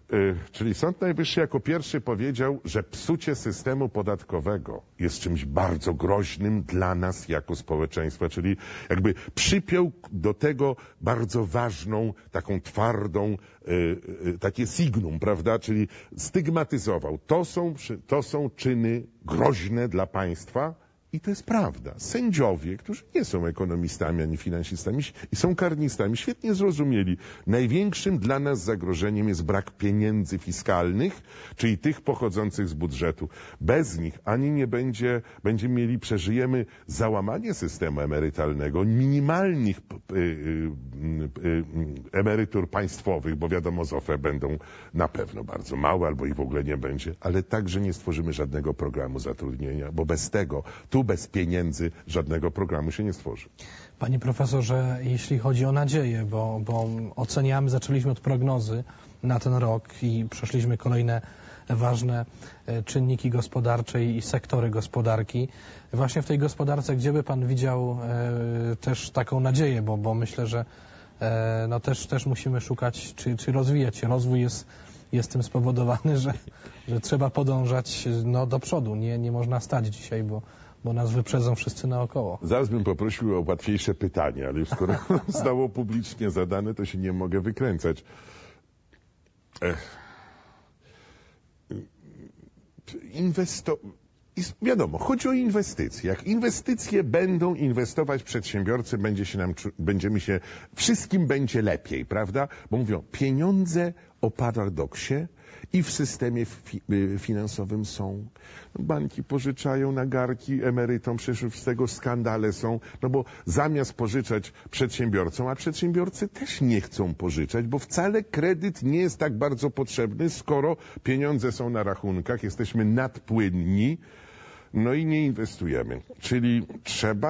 Czyli Sąd Najwyższy jako pierwszy powiedział, że psucie systemu podatkowego jest czymś bardzo groźnym dla nas jako społeczeństwa, czyli jakby przypiął do tego bardzo ważną, taką twardą, takie signum, prawda, czyli stygmatyzował. To są, to są czyny groźne dla państwa. I to jest prawda. Sędziowie, którzy nie są ekonomistami ani finansistami i są karnistami, świetnie zrozumieli. Największym dla nas zagrożeniem jest brak pieniędzy fiskalnych, czyli tych pochodzących z budżetu. Bez nich ani nie będzie, będziemy mieli, przeżyjemy załamanie systemu emerytalnego, minimalnych y, y, y, emerytur państwowych, bo wiadomo, z O F E będą na pewno bardzo małe, albo ich w ogóle nie będzie, ale także nie stworzymy żadnego programu zatrudnienia, bo bez tego, tu bez pieniędzy żadnego programu się nie stworzy. Panie profesorze, jeśli chodzi o nadzieję, bo, bo oceniamy, zaczęliśmy od prognozy na ten rok i przeszliśmy kolejne ważne czynniki gospodarcze i sektory gospodarki. Właśnie w tej gospodarce, gdzie by Pan widział e, też taką nadzieję, bo, bo myślę, że e, no też, też musimy szukać, czy, czy rozwijać się. Rozwój jest, jest tym spowodowany, że, że trzeba podążać no, do przodu. Nie, nie można stać dzisiaj, bo bo nas wyprzedzą wszyscy naokoło. Zaraz bym poprosił o łatwiejsze pytanie, ale już skoro zostało publicznie zadane, to się nie mogę wykręcać. Ech. Inwesto... Wiadomo, chodzi o inwestycje. Jak inwestycje będą inwestować przedsiębiorcy, będzie się nam, będziemy się, wszystkim będzie lepiej, prawda? Bo mówią, pieniądze o paradoksie i w systemie fi finansowym są. Banki pożyczają na garki emerytom, przecież z tego skandale są, no bo zamiast pożyczać przedsiębiorcom, a przedsiębiorcy też nie chcą pożyczać, bo wcale kredyt nie jest tak bardzo potrzebny, skoro pieniądze są na rachunkach, jesteśmy nadpłynni, no i nie inwestujemy. Czyli trzeba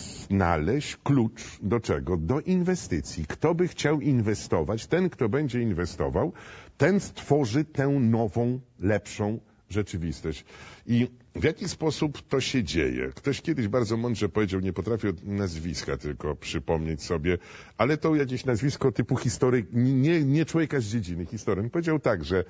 znaleźć klucz do czego? Do inwestycji. Kto by chciał inwestować, ten, kto będzie inwestował, ten stworzy tę nową, lepszą rzeczywistość. I w jaki sposób to się dzieje? Ktoś kiedyś bardzo mądrze powiedział, nie potrafię nazwiska tylko przypomnieć sobie, ale to jakieś nazwisko typu historyk, nie, nie człowieka z dziedziny, historyk. Powiedział tak, że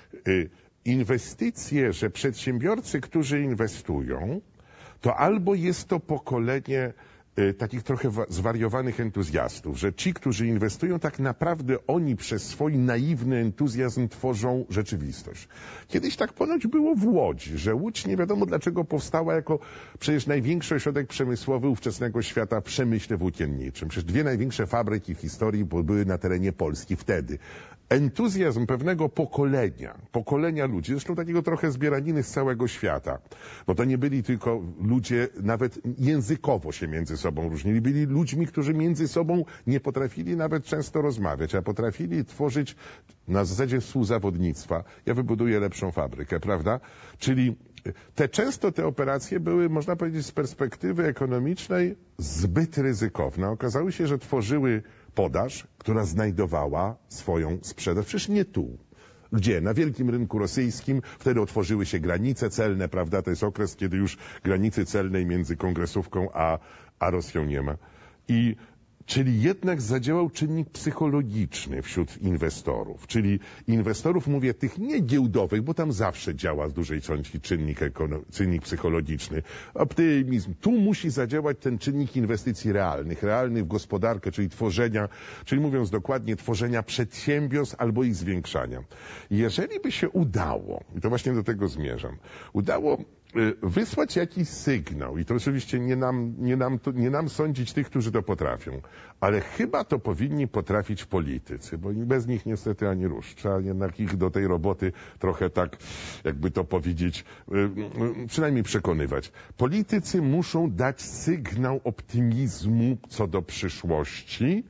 y, inwestycje, że przedsiębiorcy, którzy inwestują, to albo jest to pokolenie y, takich trochę zwariowanych entuzjastów, że ci, którzy inwestują, tak naprawdę oni przez swój naiwny entuzjazm tworzą rzeczywistość. Kiedyś tak ponoć było w Łodzi, że Łódź nie wiadomo dlaczego powstała jako przecież największy ośrodek przemysłowy ówczesnego świata w przemyśle włókienniczym. Przecież dwie największe fabryki w historii były na terenie Polski wtedy. Entuzjazm pewnego pokolenia, pokolenia ludzi, zresztą takiego trochę zbieraniny z całego świata, bo to nie byli tylko ludzie, nawet językowo się między sobą różnili, byli ludźmi, którzy między sobą nie potrafili nawet często rozmawiać, a potrafili tworzyć na zasadzie współzawodnictwa. Ja wybuduję lepszą fabrykę, prawda? Czyli te często te operacje były, można powiedzieć, z perspektywy ekonomicznej zbyt ryzykowne. Okazało się, że tworzyły podaż, która znajdowała swoją sprzedaż. Przecież nie tu. Gdzie? Na wielkim rynku rosyjskim. Wtedy otworzyły się granice celne, prawda? To jest okres, kiedy już granicy celnej między Kongresówką a, a Rosją nie ma. I czyli jednak zadziałał czynnik psychologiczny wśród inwestorów. Czyli inwestorów, mówię, tych nie giełdowych, bo tam zawsze działa z dużej części czynnik, czynnik psychologiczny. Optymizm. Tu musi zadziałać ten czynnik inwestycji realnych. Realnych w gospodarkę, czyli tworzenia, czyli mówiąc dokładnie, tworzenia przedsiębiorstw albo ich zwiększania. Jeżeli by się udało, i to właśnie do tego zmierzam, udało wysłać jakiś sygnał, i to oczywiście nie nam, nie, nam, nie nam sądzić tych, którzy to potrafią, ale chyba to powinni potrafić politycy, bo bez nich niestety ani rusz. Trzeba jednak ich do tej roboty trochę tak, jakby to powiedzieć, przynajmniej przekonywać. Politycy muszą dać sygnał optymizmu co do przyszłości,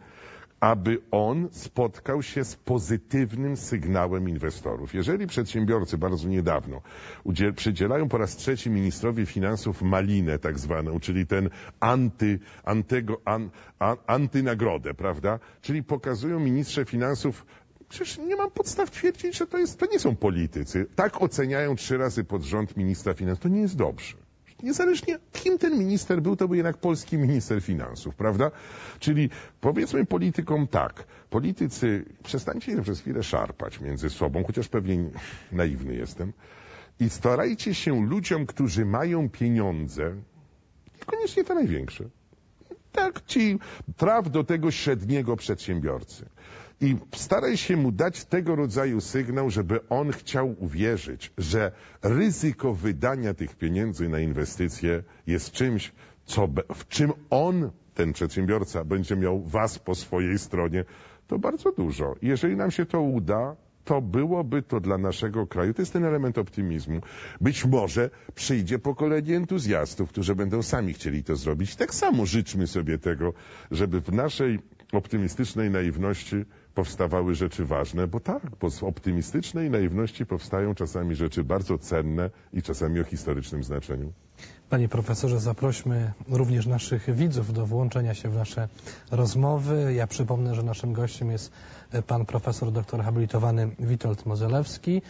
aby on spotkał się z pozytywnym sygnałem inwestorów. Jeżeli przedsiębiorcy bardzo niedawno udziel, przydzielają po raz trzeci ministrowi finansów malinę tak zwaną, czyli ten anty, antego, an, an, antynagrodę, prawda? Czyli pokazują ministrze finansów, przecież nie mam podstaw twierdzić, że to, jest, to nie są politycy. Tak oceniają trzy razy pod rząd ministra finansów. To nie jest dobrze. Niezależnie kim ten minister był, to był jednak polski minister finansów, prawda? Czyli powiedzmy politykom tak, politycy, przestańcie się przez chwilę szarpać między sobą, chociaż pewnie naiwny jestem, i starajcie się ludziom, którzy mają pieniądze, koniecznie te największe, tak ci traf do tego średniego przedsiębiorcy. I staraj się mu dać tego rodzaju sygnał, żeby on chciał uwierzyć, że ryzyko wydania tych pieniędzy na inwestycje jest czymś, co, w czym on, ten przedsiębiorca, będzie miał was po swojej stronie, to bardzo dużo. Jeżeli nam się to uda, to byłoby to dla naszego kraju, to jest ten element optymizmu. Być może przyjdzie pokolenie entuzjastów, którzy będą sami chcieli to zrobić. Tak samo życzmy sobie tego, żeby w naszej optymistycznej naiwności powstawały rzeczy ważne, bo tak, bo z optymistycznej naiwności powstają czasami rzeczy bardzo cenne i czasami o historycznym znaczeniu. Panie profesorze, zaprośmy również naszych widzów do włączenia się w nasze rozmowy. Ja przypomnę, że naszym gościem jest pan profesor doktor habilitowany Witold Modzelewski,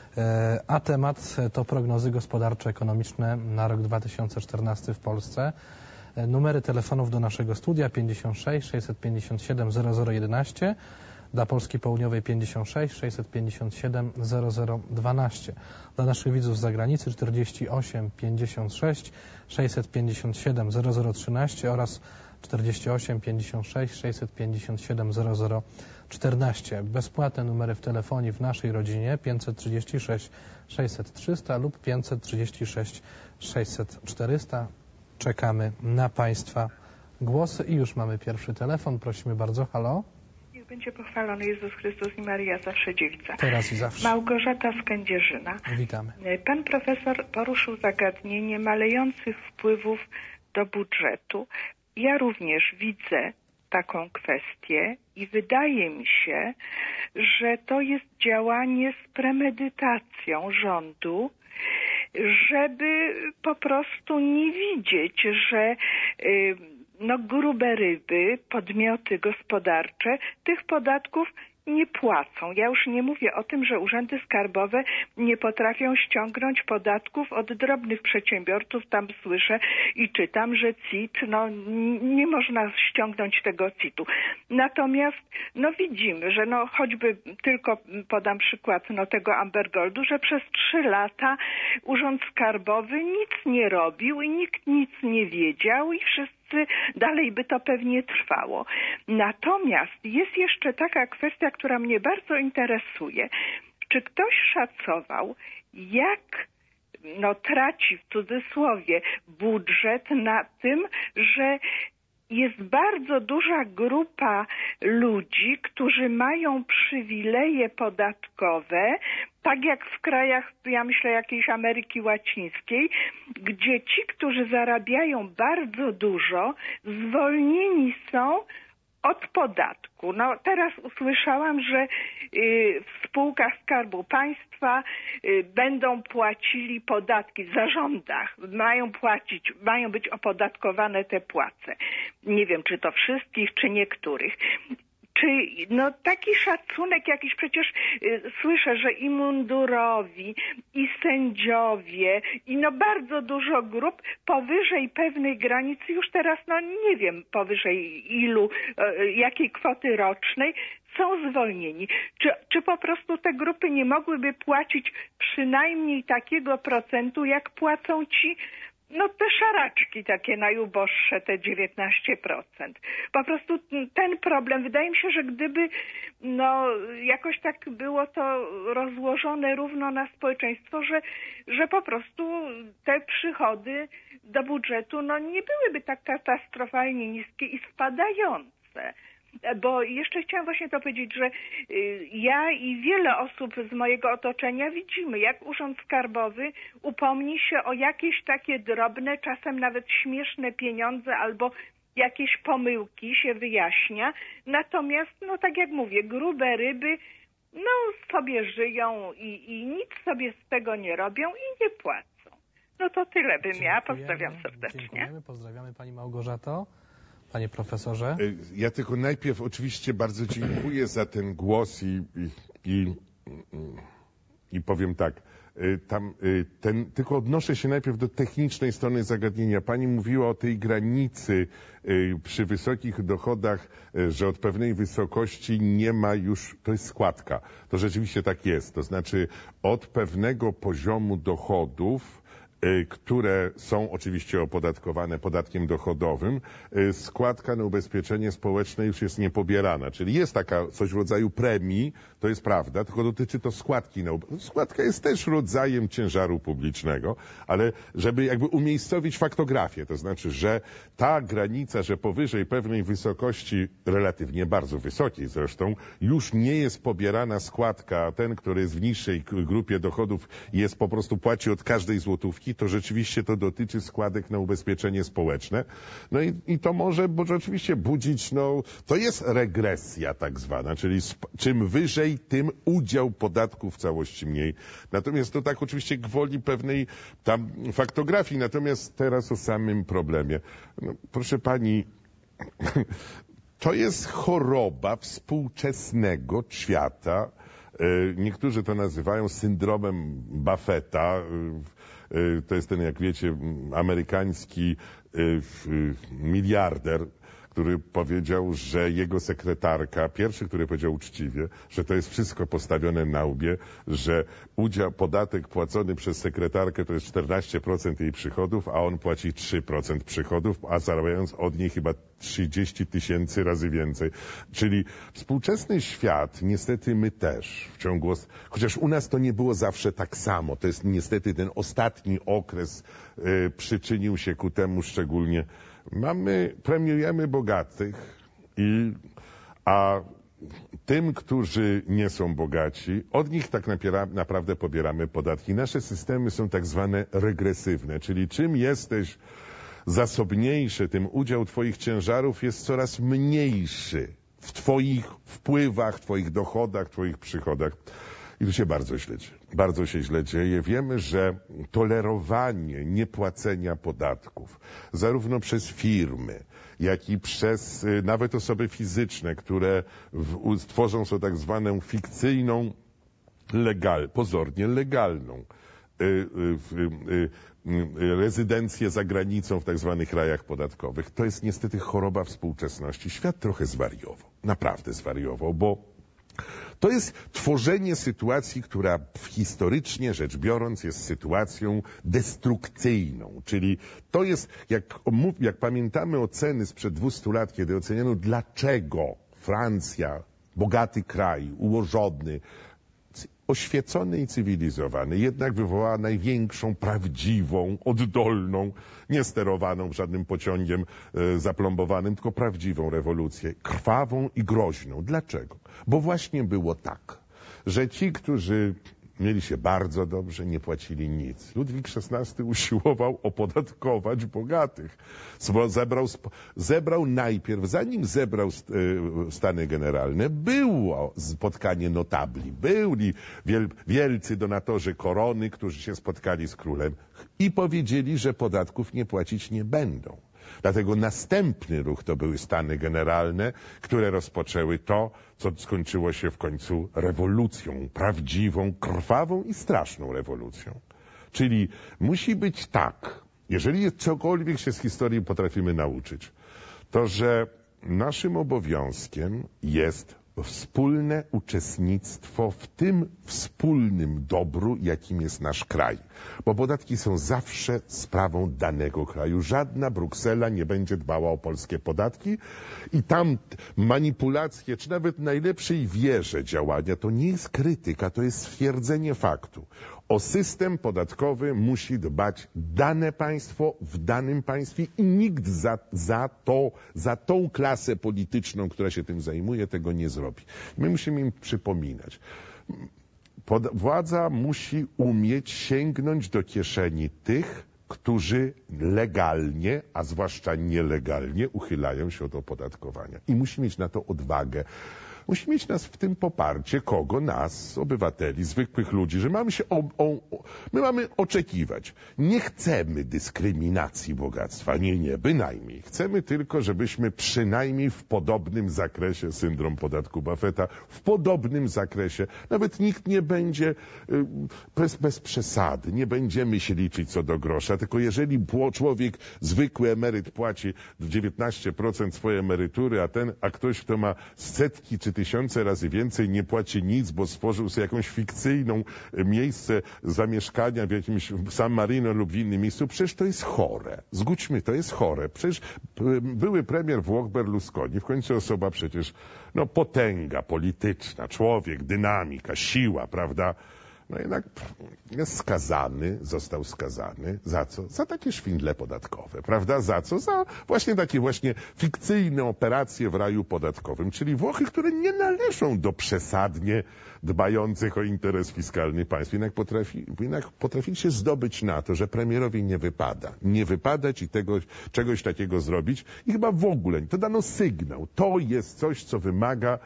a temat to prognozy gospodarczo-ekonomiczne na rok dwa tysiące czternasty w Polsce. Numery telefonów do naszego studia pięćdziesiąt sześć sześćset pięćdziesiąt siedem zero zero jedenaście, dla Polski Południowej pięćdziesiąt sześć sześćset pięćdziesiąt siedem zero zero dwanaście. Dla naszych widzów z zagranicy czterdzieści osiem pięćdziesiąt sześć sześćset pięćdziesiąt siedem zero zero trzynaście oraz czterdzieści osiem pięćdziesiąt sześć sześćset pięćdziesiąt siedem zero zero czternaście. Bezpłatne numery w telefonii w naszej rodzinie pięćset trzydzieści sześć sześćset trzysta lub pięćset trzydzieści sześć sześćset czterysta. Czekamy na Państwa głosy i już mamy pierwszy telefon. Prosimy bardzo. Halo? Niech będzie pochwalony Jezus Chrystus i Maryja zawsze dziewica. Teraz i zawsze. Małgorzata z Kędzierzyna. Witamy. Pan profesor poruszył zagadnienie malejących wpływów do budżetu. Ja również widzę taką kwestię i wydaje mi się, że to jest działanie z premedytacją rządu, żeby po prostu nie widzieć, że y, no, grube ryby, podmioty gospodarcze tych podatków nie płacą. Ja już nie mówię o tym, że urzędy skarbowe nie potrafią ściągnąć podatków od drobnych przedsiębiorców. Tam słyszę i czytam, że C I T, no nie można ściągnąć tego C I T-u. Natomiast no widzimy, że no choćby tylko podam przykład no tego Amber Goldu, że przez trzy lata urząd skarbowy nic nie robił i nikt nic nie wiedział i wszyscy dalej by to pewnie trwało. Natomiast jest jeszcze taka kwestia, która mnie bardzo interesuje. Czy ktoś szacował, jak no, traci w cudzysłowie budżet na tym, że jest bardzo duża grupa ludzi, którzy mają przywileje podatkowe, tak jak w krajach, ja myślę, jakiejś Ameryki Łacińskiej, gdzie ci, którzy zarabiają bardzo dużo, zwolnieni są od podatku. No teraz usłyszałam, że y, w spółkach Skarbu Państwa y, będą płacili podatki w zarządach. Mają płacić, mają być opodatkowane te płace. Nie wiem, czy to wszystkich, czy niektórych. Czy no taki szacunek jakiś, przecież y, słyszę, że i mundurowi, i sędziowie, i no bardzo dużo grup powyżej pewnej granicy, już teraz no nie wiem powyżej ilu, y, jakiej kwoty rocznej są zwolnieni. Czy, czy po prostu te grupy nie mogłyby płacić przynajmniej takiego procentu, jak płacą ci no te szaraczki takie najuboższe, te dziewiętnaście procent. Po prostu ten problem, wydaje mi się, że gdyby no jakoś tak było to rozłożone równo na społeczeństwo, że, że po prostu te przychody do budżetu no nie byłyby tak katastrofalnie niskie i spadające. Bo jeszcze chciałam właśnie to powiedzieć, że ja i wiele osób z mojego otoczenia widzimy, jak Urząd Skarbowy upomni się o jakieś takie drobne, czasem nawet śmieszne pieniądze albo jakieś pomyłki się wyjaśnia. Natomiast, no tak jak mówię, grube ryby no sobie żyją i, i nic sobie z tego nie robią i nie płacą. No to tyle bym miała. Pozdrawiam serdecznie. Dziękujemy, pozdrawiamy Pani Małgorzato. Panie profesorze. Ja tylko najpierw oczywiście bardzo dziękuję za ten głos i, i, i, i powiem tak, tam ten, tylko odnoszę się najpierw do technicznej strony zagadnienia. Pani mówiła o tej granicy przy wysokich dochodach, że od pewnej wysokości nie ma już, to jest składka. To rzeczywiście tak jest. To znaczy od pewnego poziomu dochodów, które są oczywiście opodatkowane podatkiem dochodowym, składka na ubezpieczenie społeczne już jest niepobierana. Czyli jest taka coś w rodzaju premii, to jest prawda, tylko dotyczy to składki na ubezpieczenie. Składka jest też rodzajem ciężaru publicznego, ale żeby jakby umiejscowić faktografię, to znaczy, że ta granica, że powyżej pewnej wysokości, relatywnie bardzo wysokiej zresztą, już nie jest pobierana składka, a ten, który jest w niższej grupie dochodów, jest po prostu płaci od każdej złotówki, to rzeczywiście to dotyczy składek na ubezpieczenie społeczne. No i, i to może, bo rzeczywiście budzić, no, to jest regresja tak zwana, czyli sp- czym wyżej, tym udział podatku w całości mniej. Natomiast to tak oczywiście gwoli pewnej tam faktografii. Natomiast teraz o samym problemie. No, proszę pani, to jest choroba współczesnego świata. Niektórzy to nazywają syndromem Buffetta. To jest ten, jak wiecie, amerykański miliarder, który powiedział, że jego sekretarka, pierwszy, który powiedział uczciwie, że to jest wszystko postawione na łbie, że udział, podatek płacony przez sekretarkę to jest czternaście procent jej przychodów, a on płaci trzy procent przychodów, a zarabiając od niej chyba trzydzieści tysięcy razy więcej. Czyli współczesny świat, niestety my też w ciągu, chociaż u nas to nie było zawsze tak samo, to jest niestety ten ostatni okres y, przyczynił się ku temu szczególnie. Mamy, premiujemy bogatych, i, a tym, którzy nie są bogaci, od nich tak napiera, naprawdę pobieramy podatki. Nasze systemy są tak zwane regresywne, czyli czym jesteś zasobniejszy, tym udział twoich ciężarów jest coraz mniejszy w twoich wpływach, twoich dochodach, twoich przychodach. I tu się bardzo źle dzieje. Bardzo się źle dzieje. Wiemy, że tolerowanie niepłacenia podatków, zarówno przez firmy, jak i przez y, nawet osoby fizyczne, które w, tworzą sobie tak zwaną fikcyjną, legal, pozornie legalną y, y, y, y, rezydencję za granicą w tak zwanych rajach podatkowych. To jest niestety choroba współczesności. Świat trochę zwariował. Naprawdę zwariował, bo to jest tworzenie sytuacji, która historycznie rzecz biorąc jest sytuacją destrukcyjną. Czyli to jest, jak, jak pamiętamy oceny sprzed dwustu lat, kiedy oceniano, dlaczego Francja, bogaty kraj, ułożony, oświecony i cywilizowany, jednak wywołała największą, prawdziwą, oddolną, nie sterowaną żadnym pociągiem e, zaplombowanym, tylko prawdziwą rewolucję, krwawą i groźną. Dlaczego? Bo właśnie było tak, że ci, którzy mieli się bardzo dobrze, nie płacili nic. Ludwik szesnasty usiłował opodatkować bogatych. Zebrał, zebrał najpierw, zanim zebrał Stany Generalne, było spotkanie notabli. Byli wiel, wielcy donatorzy korony, którzy się spotkali z królem i powiedzieli, że podatków nie płacić nie będą. Dlatego następny ruch to były Stany Generalne, które rozpoczęły to, co skończyło się w końcu rewolucją, prawdziwą, krwawą i straszną rewolucją. Czyli musi być tak, jeżeli cokolwiek się z historii potrafimy nauczyć, to że naszym obowiązkiem jest wspólne uczestnictwo w tym wspólnym dobru, jakim jest nasz kraj. Bo podatki są zawsze sprawą danego kraju. Żadna Bruksela nie będzie dbała o polskie podatki i tam manipulacje, czy nawet najlepszej wierze działania, to nie jest krytyka, to jest stwierdzenie faktu. O system podatkowy musi dbać dane państwo w danym państwie i nikt za, za to, za tą klasę polityczną, która się tym zajmuje, tego nie zrobi. My musimy im przypominać. Pod, władza musi umieć sięgnąć do kieszeni tych, którzy legalnie, a zwłaszcza nielegalnie uchylają się od opodatkowania. I musi mieć na to odwagę. musi mieć nas w tym poparcie. Kogo? Nas, obywateli, zwykłych ludzi, że mamy się o, o, my mamy oczekiwać. Nie chcemy dyskryminacji bogactwa, nie, nie, bynajmniej. Chcemy tylko, żebyśmy przynajmniej w podobnym zakresie, syndrom podatku Buffetta, w podobnym zakresie, nawet nikt nie będzie bez, bez przesady, nie będziemy się liczyć co do grosza, tylko jeżeli człowiek, zwykły emeryt płaci dziewiętnaście procent swojej emerytury, a ten, a ktoś, kto ma setki czy tysiące razy więcej, nie płaci nic, bo stworzył sobie jakąś fikcyjną miejsce zamieszkania w jakimś San Marino lub w innym miejscu, przecież to jest chore. Zgódźmy, to jest chore. Przecież były premier Włoch Berlusconi, w końcu osoba przecież, no potęga polityczna, człowiek, dynamika, siła, prawda? No jednak jest skazany, został skazany. Za co? Za takie szwindle podatkowe, prawda? Za co? Za właśnie takie właśnie fikcyjne operacje w raju podatkowym, czyli Włochy, które nie należą do przesadnie dbających o interes fiskalny państw. Jednak potrafi, jednak potrafili się zdobyć na to, że premierowi nie wypada. Nie wypada ci tego, czegoś takiego zrobić i chyba w ogóle. To dano sygnał. To jest coś, co wymaga...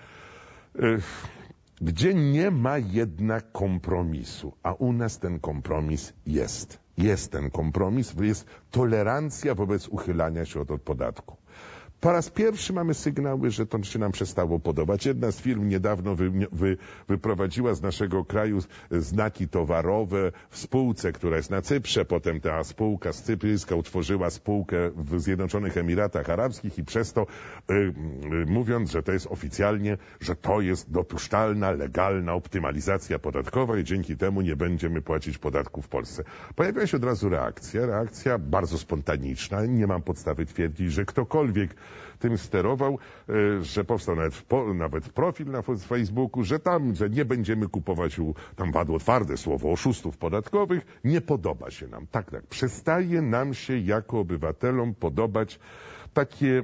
Yy, gdzie nie ma jednak kompromisu, a u nas ten kompromis jest. Jest ten kompromis, jest tolerancja wobec uchylania się od, od podatku. Po raz pierwszy mamy sygnały, że to się nam przestało podobać. Jedna z firm niedawno wy, wy, wyprowadziła z naszego kraju znaki towarowe w spółce, która jest na Cyprze. Potem ta spółka z Cypryjska utworzyła spółkę w Zjednoczonych Emiratach Arabskich i przez to y, y, mówiąc, że to jest oficjalnie, że to jest dopuszczalna, legalna optymalizacja podatkowa i dzięki temu nie będziemy płacić podatku w Polsce. Pojawia się od razu reakcja, reakcja bardzo spontaniczna. Nie mam podstawy twierdzić, że ktokolwiek tym sterował, że powstał nawet, nawet profil na Facebooku, że tam, że nie będziemy kupować u, tam padło twarde słowo, oszustów podatkowych. Nie podoba się nam. Tak, tak. Przestaje nam się jako obywatelom podobać takie,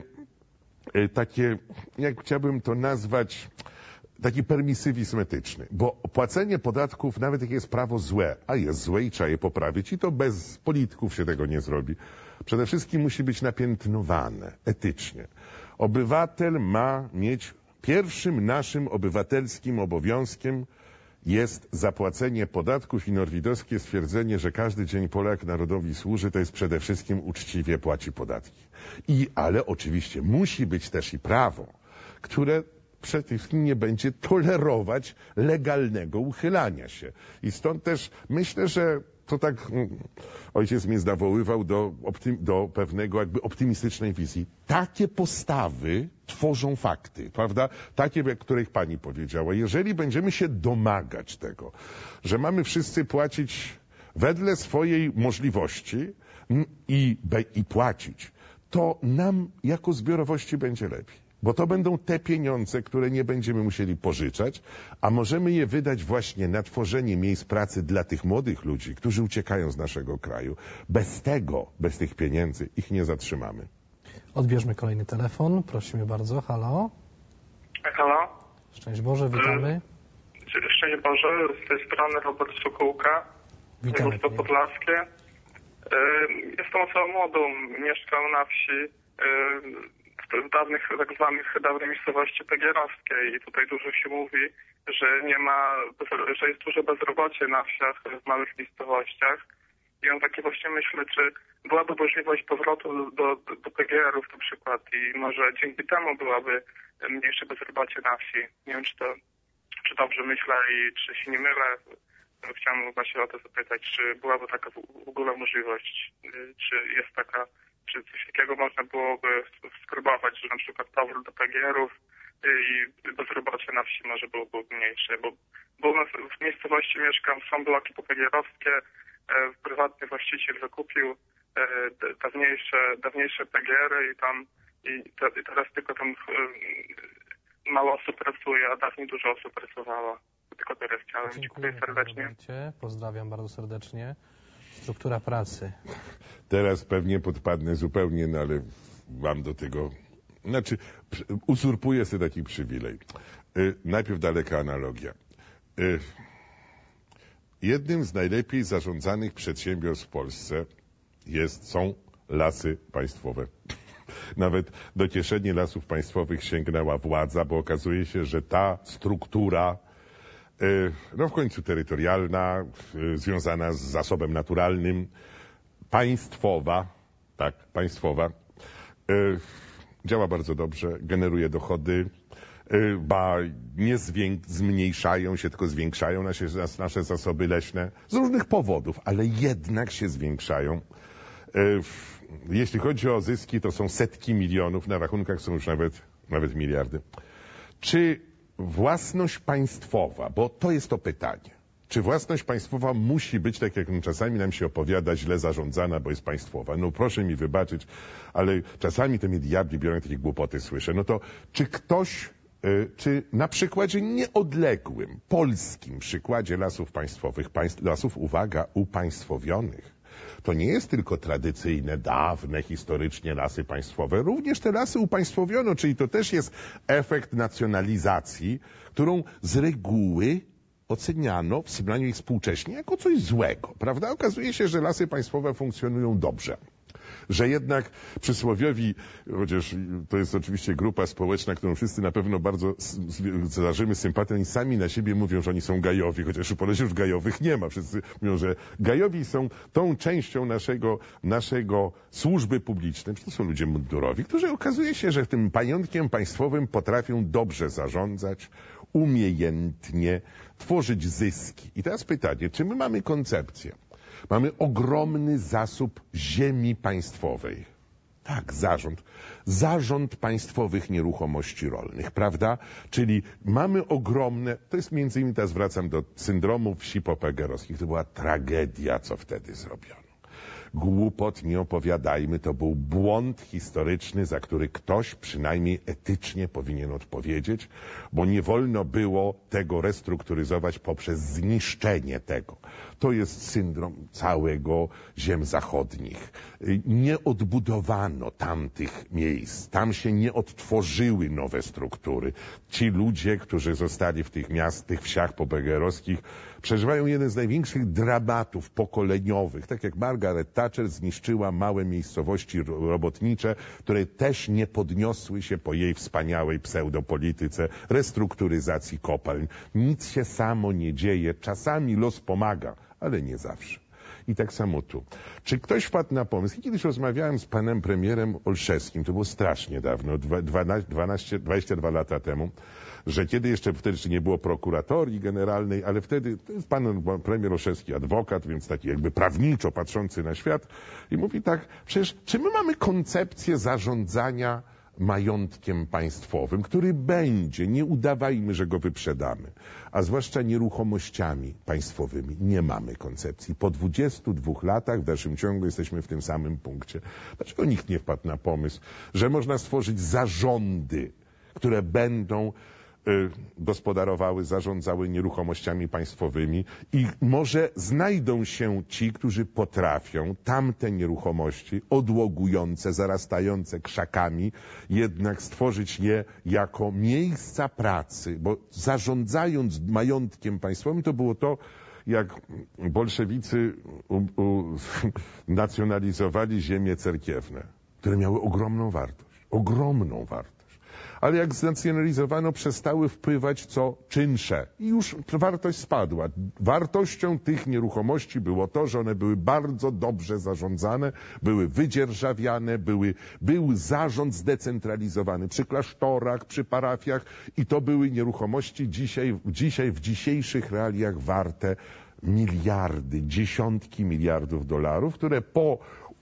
takie, jak chciałbym to nazwać, taki permisywizm etyczny, bo płacenie podatków, nawet jak jest prawo złe, a jest złe i trzeba je poprawić i to bez polityków się tego nie zrobi, przede wszystkim musi być napiętnowane etycznie. Obywatel ma mieć, pierwszym naszym obywatelskim obowiązkiem jest zapłacenie podatków i norwidowskie stwierdzenie, że każdy dzień Polak narodowi służy, to jest przede wszystkim uczciwie płaci podatki. I, ale oczywiście musi być też i prawo, które przede wszystkim nie będzie tolerować legalnego uchylania się. I stąd też myślę, że to tak ojciec mnie nawoływał do, optym, do pewnego jakby optymistycznej wizji. Takie postawy tworzą fakty, prawda? Takie, jak których pani powiedziała. Jeżeli będziemy się domagać tego, że mamy wszyscy płacić wedle swojej możliwości i, i płacić, to nam jako zbiorowości będzie lepiej. Bo to będą te pieniądze, które nie będziemy musieli pożyczać, a możemy je wydać właśnie na tworzenie miejsc pracy dla tych młodych ludzi, którzy uciekają z naszego kraju. Bez tego, bez tych pieniędzy ich nie zatrzymamy. Odbierzmy kolejny telefon. Prosimy bardzo. Halo? Halo? Szczęść Boże, witamy. Szczęść Boże, z tej strony Robert Sokołka, województwo podlaskie. Jestem osobą młodą, mieszkam na wsi, w dawnych, tak zwanych dawnej miejscowości pegierowskiej i tutaj dużo się mówi, że nie ma, że jest duże bezrobocie na wsiach, w małych miejscowościach. I on takie właśnie myślę, czy byłaby możliwość powrotu do, do, do P G erów na przykład i może dzięki temu byłaby mniejsze bezrobocie na wsi. Nie wiem, czy to, czy dobrze myślę i czy się nie mylę. Chciałem właśnie o to zapytać, czy byłaby taka w ogóle możliwość, czy jest taka, czy coś takiego można byłoby spróbować, że na przykład powrót do P G erów i bezrobocie na wsi może byłoby mniejsze, bo, bo u nas w miejscowości mieszkam, są bloki popegierowskie, prywatny właściciel wykupił dawniejsze, dawniejsze P G ery i tam i, te, i teraz tylko tam mało osób pracuje, a dawniej dużo osób pracowało. Tylko tyle chciałem. Dziękuję serdecznie. Pozdrawiam bardzo serdecznie. Struktura pracy. Teraz pewnie podpadnę zupełnie, no ale mam do tego... Znaczy, uzurpuję sobie taki przywilej. Yy, najpierw daleka analogia. Yy, jednym z najlepiej zarządzanych przedsiębiorstw w Polsce jest, są Lasy Państwowe. nawet do kieszeni Lasów Państwowych sięgnęła władza, bo okazuje się, że ta struktura, no w końcu terytorialna, związana z zasobem naturalnym, państwowa, tak, państwowa, działa bardzo dobrze, generuje dochody, ba nie zmniejszają się, tylko zwiększają nasze, nasze zasoby leśne z różnych powodów, ale jednak się zwiększają. Jeśli chodzi o zyski, to są setki milionów, na rachunkach są już nawet, nawet miliardy. Czy własność państwowa, bo to jest to pytanie, czy własność państwowa musi być, tak jak czasami nam się opowiada, źle zarządzana, bo jest państwowa? No proszę mi wybaczyć, ale czasami to mnie diabli biorą, takie głupoty słyszę. No to czy ktoś, czy na przykładzie nieodległym, polskim przykładzie Lasów Państwowych, państw, lasów, uwaga, upaństwowionych, to nie jest tylko tradycyjne, dawne, historycznie lasy państwowe. Również te lasy upaństwowiono, czyli to też jest efekt nacjonalizacji, którą z reguły oceniano w wspomnieniu ich współcześnie jako coś złego, prawda? Okazuje się, że lasy państwowe funkcjonują dobrze. Że jednak przysłowiowi, chociaż to jest oczywiście grupa społeczna, którą wszyscy na pewno bardzo zdarzymy sympatią i sami na siebie mówią, że oni są gajowi, chociaż u Polesi już gajowych nie ma. Wszyscy mówią, że gajowi są tą częścią naszego, naszego służby publicznej. To są ludzie mundurowi, którzy okazuje się, że tym majątkiem państwowym potrafią dobrze zarządzać, umiejętnie tworzyć zyski. I teraz pytanie, czy my mamy koncepcję? Mamy ogromny zasób ziemi państwowej. Tak, zarząd. Zarząd państwowych nieruchomości rolnych, prawda? Czyli mamy ogromne, to jest między innymi, teraz wracam do syndromu wsi popegeerowskich, to była tragedia, co wtedy zrobiono. Głupot nie opowiadajmy, to był błąd historyczny, za który ktoś przynajmniej etycznie powinien odpowiedzieć, bo nie wolno było tego restrukturyzować poprzez zniszczenie tego. To jest syndrom całego ziem zachodnich. Nie odbudowano tamtych miejsc, tam się nie odtworzyły nowe struktury. Ci ludzie, którzy zostali w tych miastach, tych wsiach popegeerowskich, przeżywają jeden z największych dramatów pokoleniowych. Tak jak Margaret Thatcher zniszczyła małe miejscowości robotnicze, które też nie podniosły się po jej wspaniałej pseudopolityce restrukturyzacji kopalń. Nic się samo nie dzieje. Czasami los pomaga, ale nie zawsze. I tak samo tu. Czy ktoś wpadł na pomysł? Kiedyś rozmawiałem z panem premierem Olszewskim, to było strasznie dawno, dwanaście, dwadzieścia dwa lata temu, że kiedy jeszcze wtedy jeszcze nie było prokuratorii generalnej, ale wtedy to jest pan premier Olszewski adwokat, więc taki jakby prawniczo patrzący na świat i mówi tak, przecież czy my mamy koncepcję zarządzania majątkiem państwowym, który będzie, nie udawajmy, że go wyprzedamy, a zwłaszcza nieruchomościami państwowymi. Nie mamy koncepcji. Po dwudziestu dwóch latach w dalszym ciągu jesteśmy w tym samym punkcie. Dlaczego nikt nie wpadł na pomysł, że można stworzyć zarządy, które będą gospodarowały, zarządzały nieruchomościami państwowymi i może znajdą się ci, którzy potrafią tamte nieruchomości odłogujące, zarastające krzakami, jednak stworzyć je jako miejsca pracy, bo zarządzając majątkiem państwowym to było to, jak bolszewicy u, u, nacjonalizowali ziemie cerkiewne, które miały ogromną wartość, ogromną wartość. Ale jak znacjonalizowano, przestały wpływać co czynsze i już wartość spadła. Wartością tych nieruchomości było to, że one były bardzo dobrze zarządzane, były wydzierżawiane, były, był zarząd zdecentralizowany przy klasztorach, przy parafiach i to były nieruchomości dzisiaj, dzisiaj w dzisiejszych realiach warte miliardy, dziesiątki miliardów dolarów, które po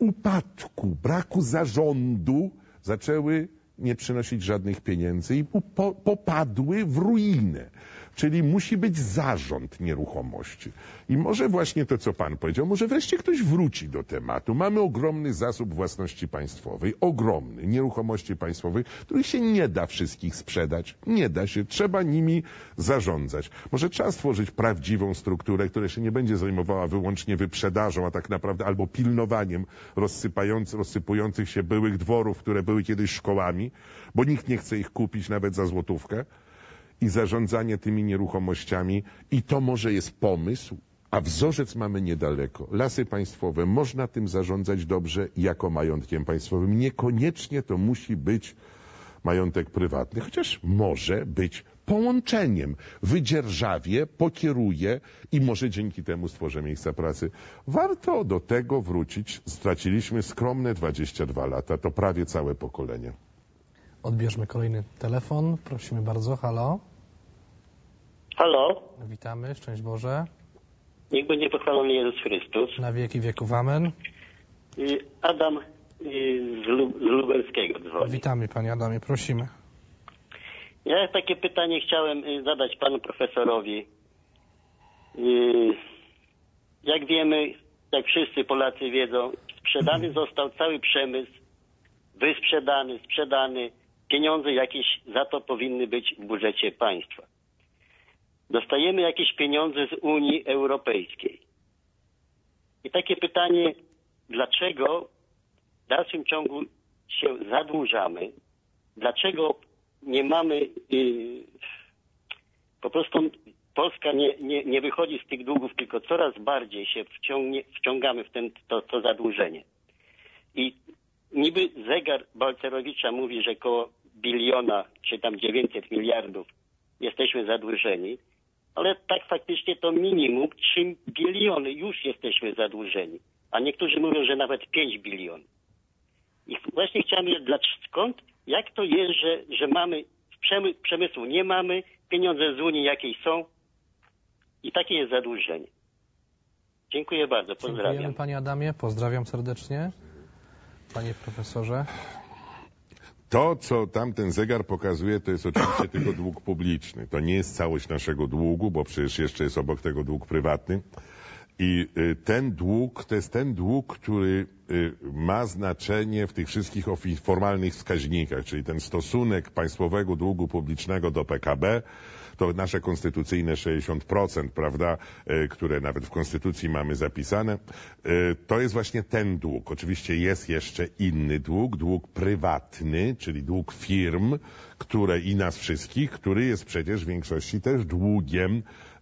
upadku, braku zarządu zaczęły nie przynosić żadnych pieniędzy i po, popadły w ruinę. Czyli musi być zarząd nieruchomości. I może właśnie to, co pan powiedział, może wreszcie ktoś wróci do tematu. Mamy ogromny zasób własności państwowej, ogromny, nieruchomości państwowej, których się nie da wszystkich sprzedać. Nie da się. Trzeba nimi zarządzać. Może trzeba stworzyć prawdziwą strukturę, która się nie będzie zajmowała wyłącznie wyprzedażą, a tak naprawdę albo pilnowaniem rozsypając, rozsypujących się byłych dworów, które były kiedyś szkołami, bo nikt nie chce ich kupić nawet za złotówkę. I zarządzanie tymi nieruchomościami i to może jest pomysł, A wzorzec mamy niedaleko. Lasy państwowe, można tym zarządzać dobrze jako majątkiem państwowym. Niekoniecznie to musi być majątek prywatny, chociaż może być połączeniem. Wydzierżawię, pokieruję i może dzięki temu stworzę miejsca pracy. Warto do tego wrócić. Straciliśmy skromne dwadzieścia dwa lata, to prawie całe pokolenie. Odbierzmy kolejny telefon. Prosimy bardzo. Halo? Halo? Witamy. Szczęść Boże. Niech będzie pochwalony Jezus Chrystus. Na wieki wieków. Amen. Adam z, Lu- z Lubelskiego dzwoni. Witamy, panie Adamie. Prosimy. Ja takie pytanie chciałem zadać panu profesorowi. Jak wiemy, jak wszyscy Polacy wiedzą, sprzedany został cały przemysł, wysprzedany, sprzedany. Pieniądze jakieś za to powinny być w budżecie państwa. Dostajemy jakieś pieniądze z Unii Europejskiej. I takie pytanie, dlaczego w dalszym ciągu się zadłużamy? Dlaczego nie mamy, yy, po prostu Polska nie, nie, nie wychodzi z tych długów, tylko coraz bardziej się wciągnie, wciągamy w ten, to, to zadłużenie. I niby zegar Balcerowicza mówi, że około biliona, czy tam dziewięćset miliardów jesteśmy zadłużeni, ale tak faktycznie to minimum trzy biliony już jesteśmy zadłużeni. A niektórzy mówią, że nawet pięć bilionów. I właśnie chciałem wiedzieć, skąd, jak to jest, że, że mamy, przemy, przemysłu nie mamy, pieniądze z Unii jakieś są i takie jest zadłużenie. Dziękuję bardzo, pozdrawiam. Dziękujemy, panie Adamie, pozdrawiam serdecznie. Panie profesorze. To, co tamten zegar pokazuje, to jest oczywiście tylko dług publiczny. To nie jest całość naszego długu, bo przecież jeszcze jest obok tego dług prywatny. I ten dług, to jest ten dług, który ma znaczenie w tych wszystkich formalnych wskaźnikach, czyli ten stosunek państwowego długu publicznego do P K B, to nasze konstytucyjne sześćdziesiąt procent, prawda, które nawet w konstytucji mamy zapisane, to jest właśnie ten dług. Oczywiście jest jeszcze inny dług, dług prywatny, czyli dług firm, które i nas wszystkich, który jest przecież w większości też długiem.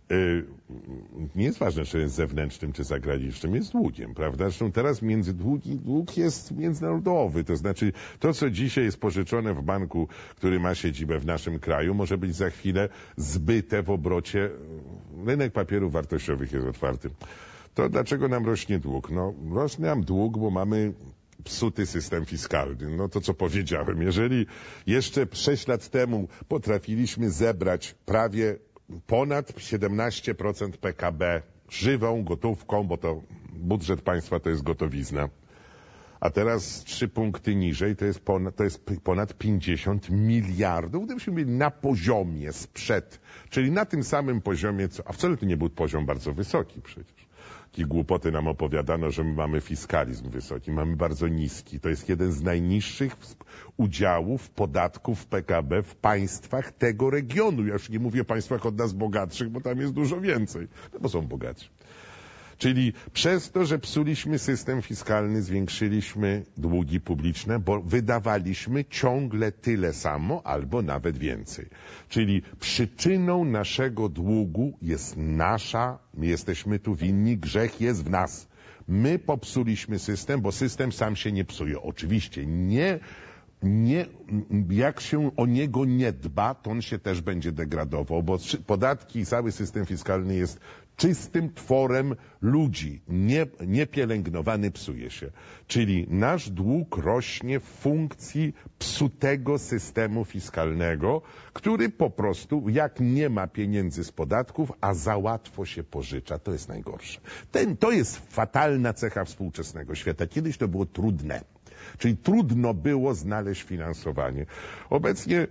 Nie jest ważne, czy jest zewnętrznym, czy zagranicznym, jest długiem, prawda? Zresztą teraz między długi, dług jest międzynarodowy, to znaczy to, co dzisiaj jest pożyczone w banku, który ma siedzibę w naszym kraju, może być za chwilę zbyte w obrocie. Rynek papierów wartościowych jest otwarty. To dlaczego nam rośnie dług? No, rośnie nam dług, bo mamy psuty system fiskalny. No to, co powiedziałem, jeżeli jeszcze sześć lat temu potrafiliśmy zebrać prawie ponad siedemnaście procent P K B żywą gotówką, bo to budżet państwa to jest gotowizna. A teraz trzy punkty niżej to jest ponad, to jest ponad pięćdziesiąt miliardów. Gdybyśmy byli na poziomie sprzed, czyli na tym samym poziomie, co, a wcale to nie był poziom bardzo wysoki przecież. Takie głupoty nam opowiadano, że my mamy fiskalizm wysoki, mamy bardzo niski. To jest jeden z najniższych udziałów podatków w P K B w państwach tego regionu. Ja już nie mówię o państwach od nas bogatszych, bo tam jest dużo więcej, no bo są bogatsi. Czyli przez to, że psuliśmy system fiskalny, zwiększyliśmy długi publiczne, bo wydawaliśmy ciągle tyle samo albo nawet więcej. Czyli przyczyną naszego długu jest nasza, my jesteśmy tu winni, grzech jest w nas. My popsuliśmy system, bo system sam się nie psuje. Oczywiście nie... Nie, jak się o niego nie dba, to on się też będzie degradował, bo podatki i cały system fiskalny jest czystym tworem ludzi, nie, niepielęgnowany psuje się. Czyli nasz dług rośnie w funkcji psutego systemu fiskalnego, który po prostu, jak nie ma pieniędzy z podatków, a za łatwo się pożycza, to jest najgorsze. Ten, to jest fatalna cecha współczesnego świata. Kiedyś to było trudne. Czyli trudno było znaleźć finansowanie. Obecnie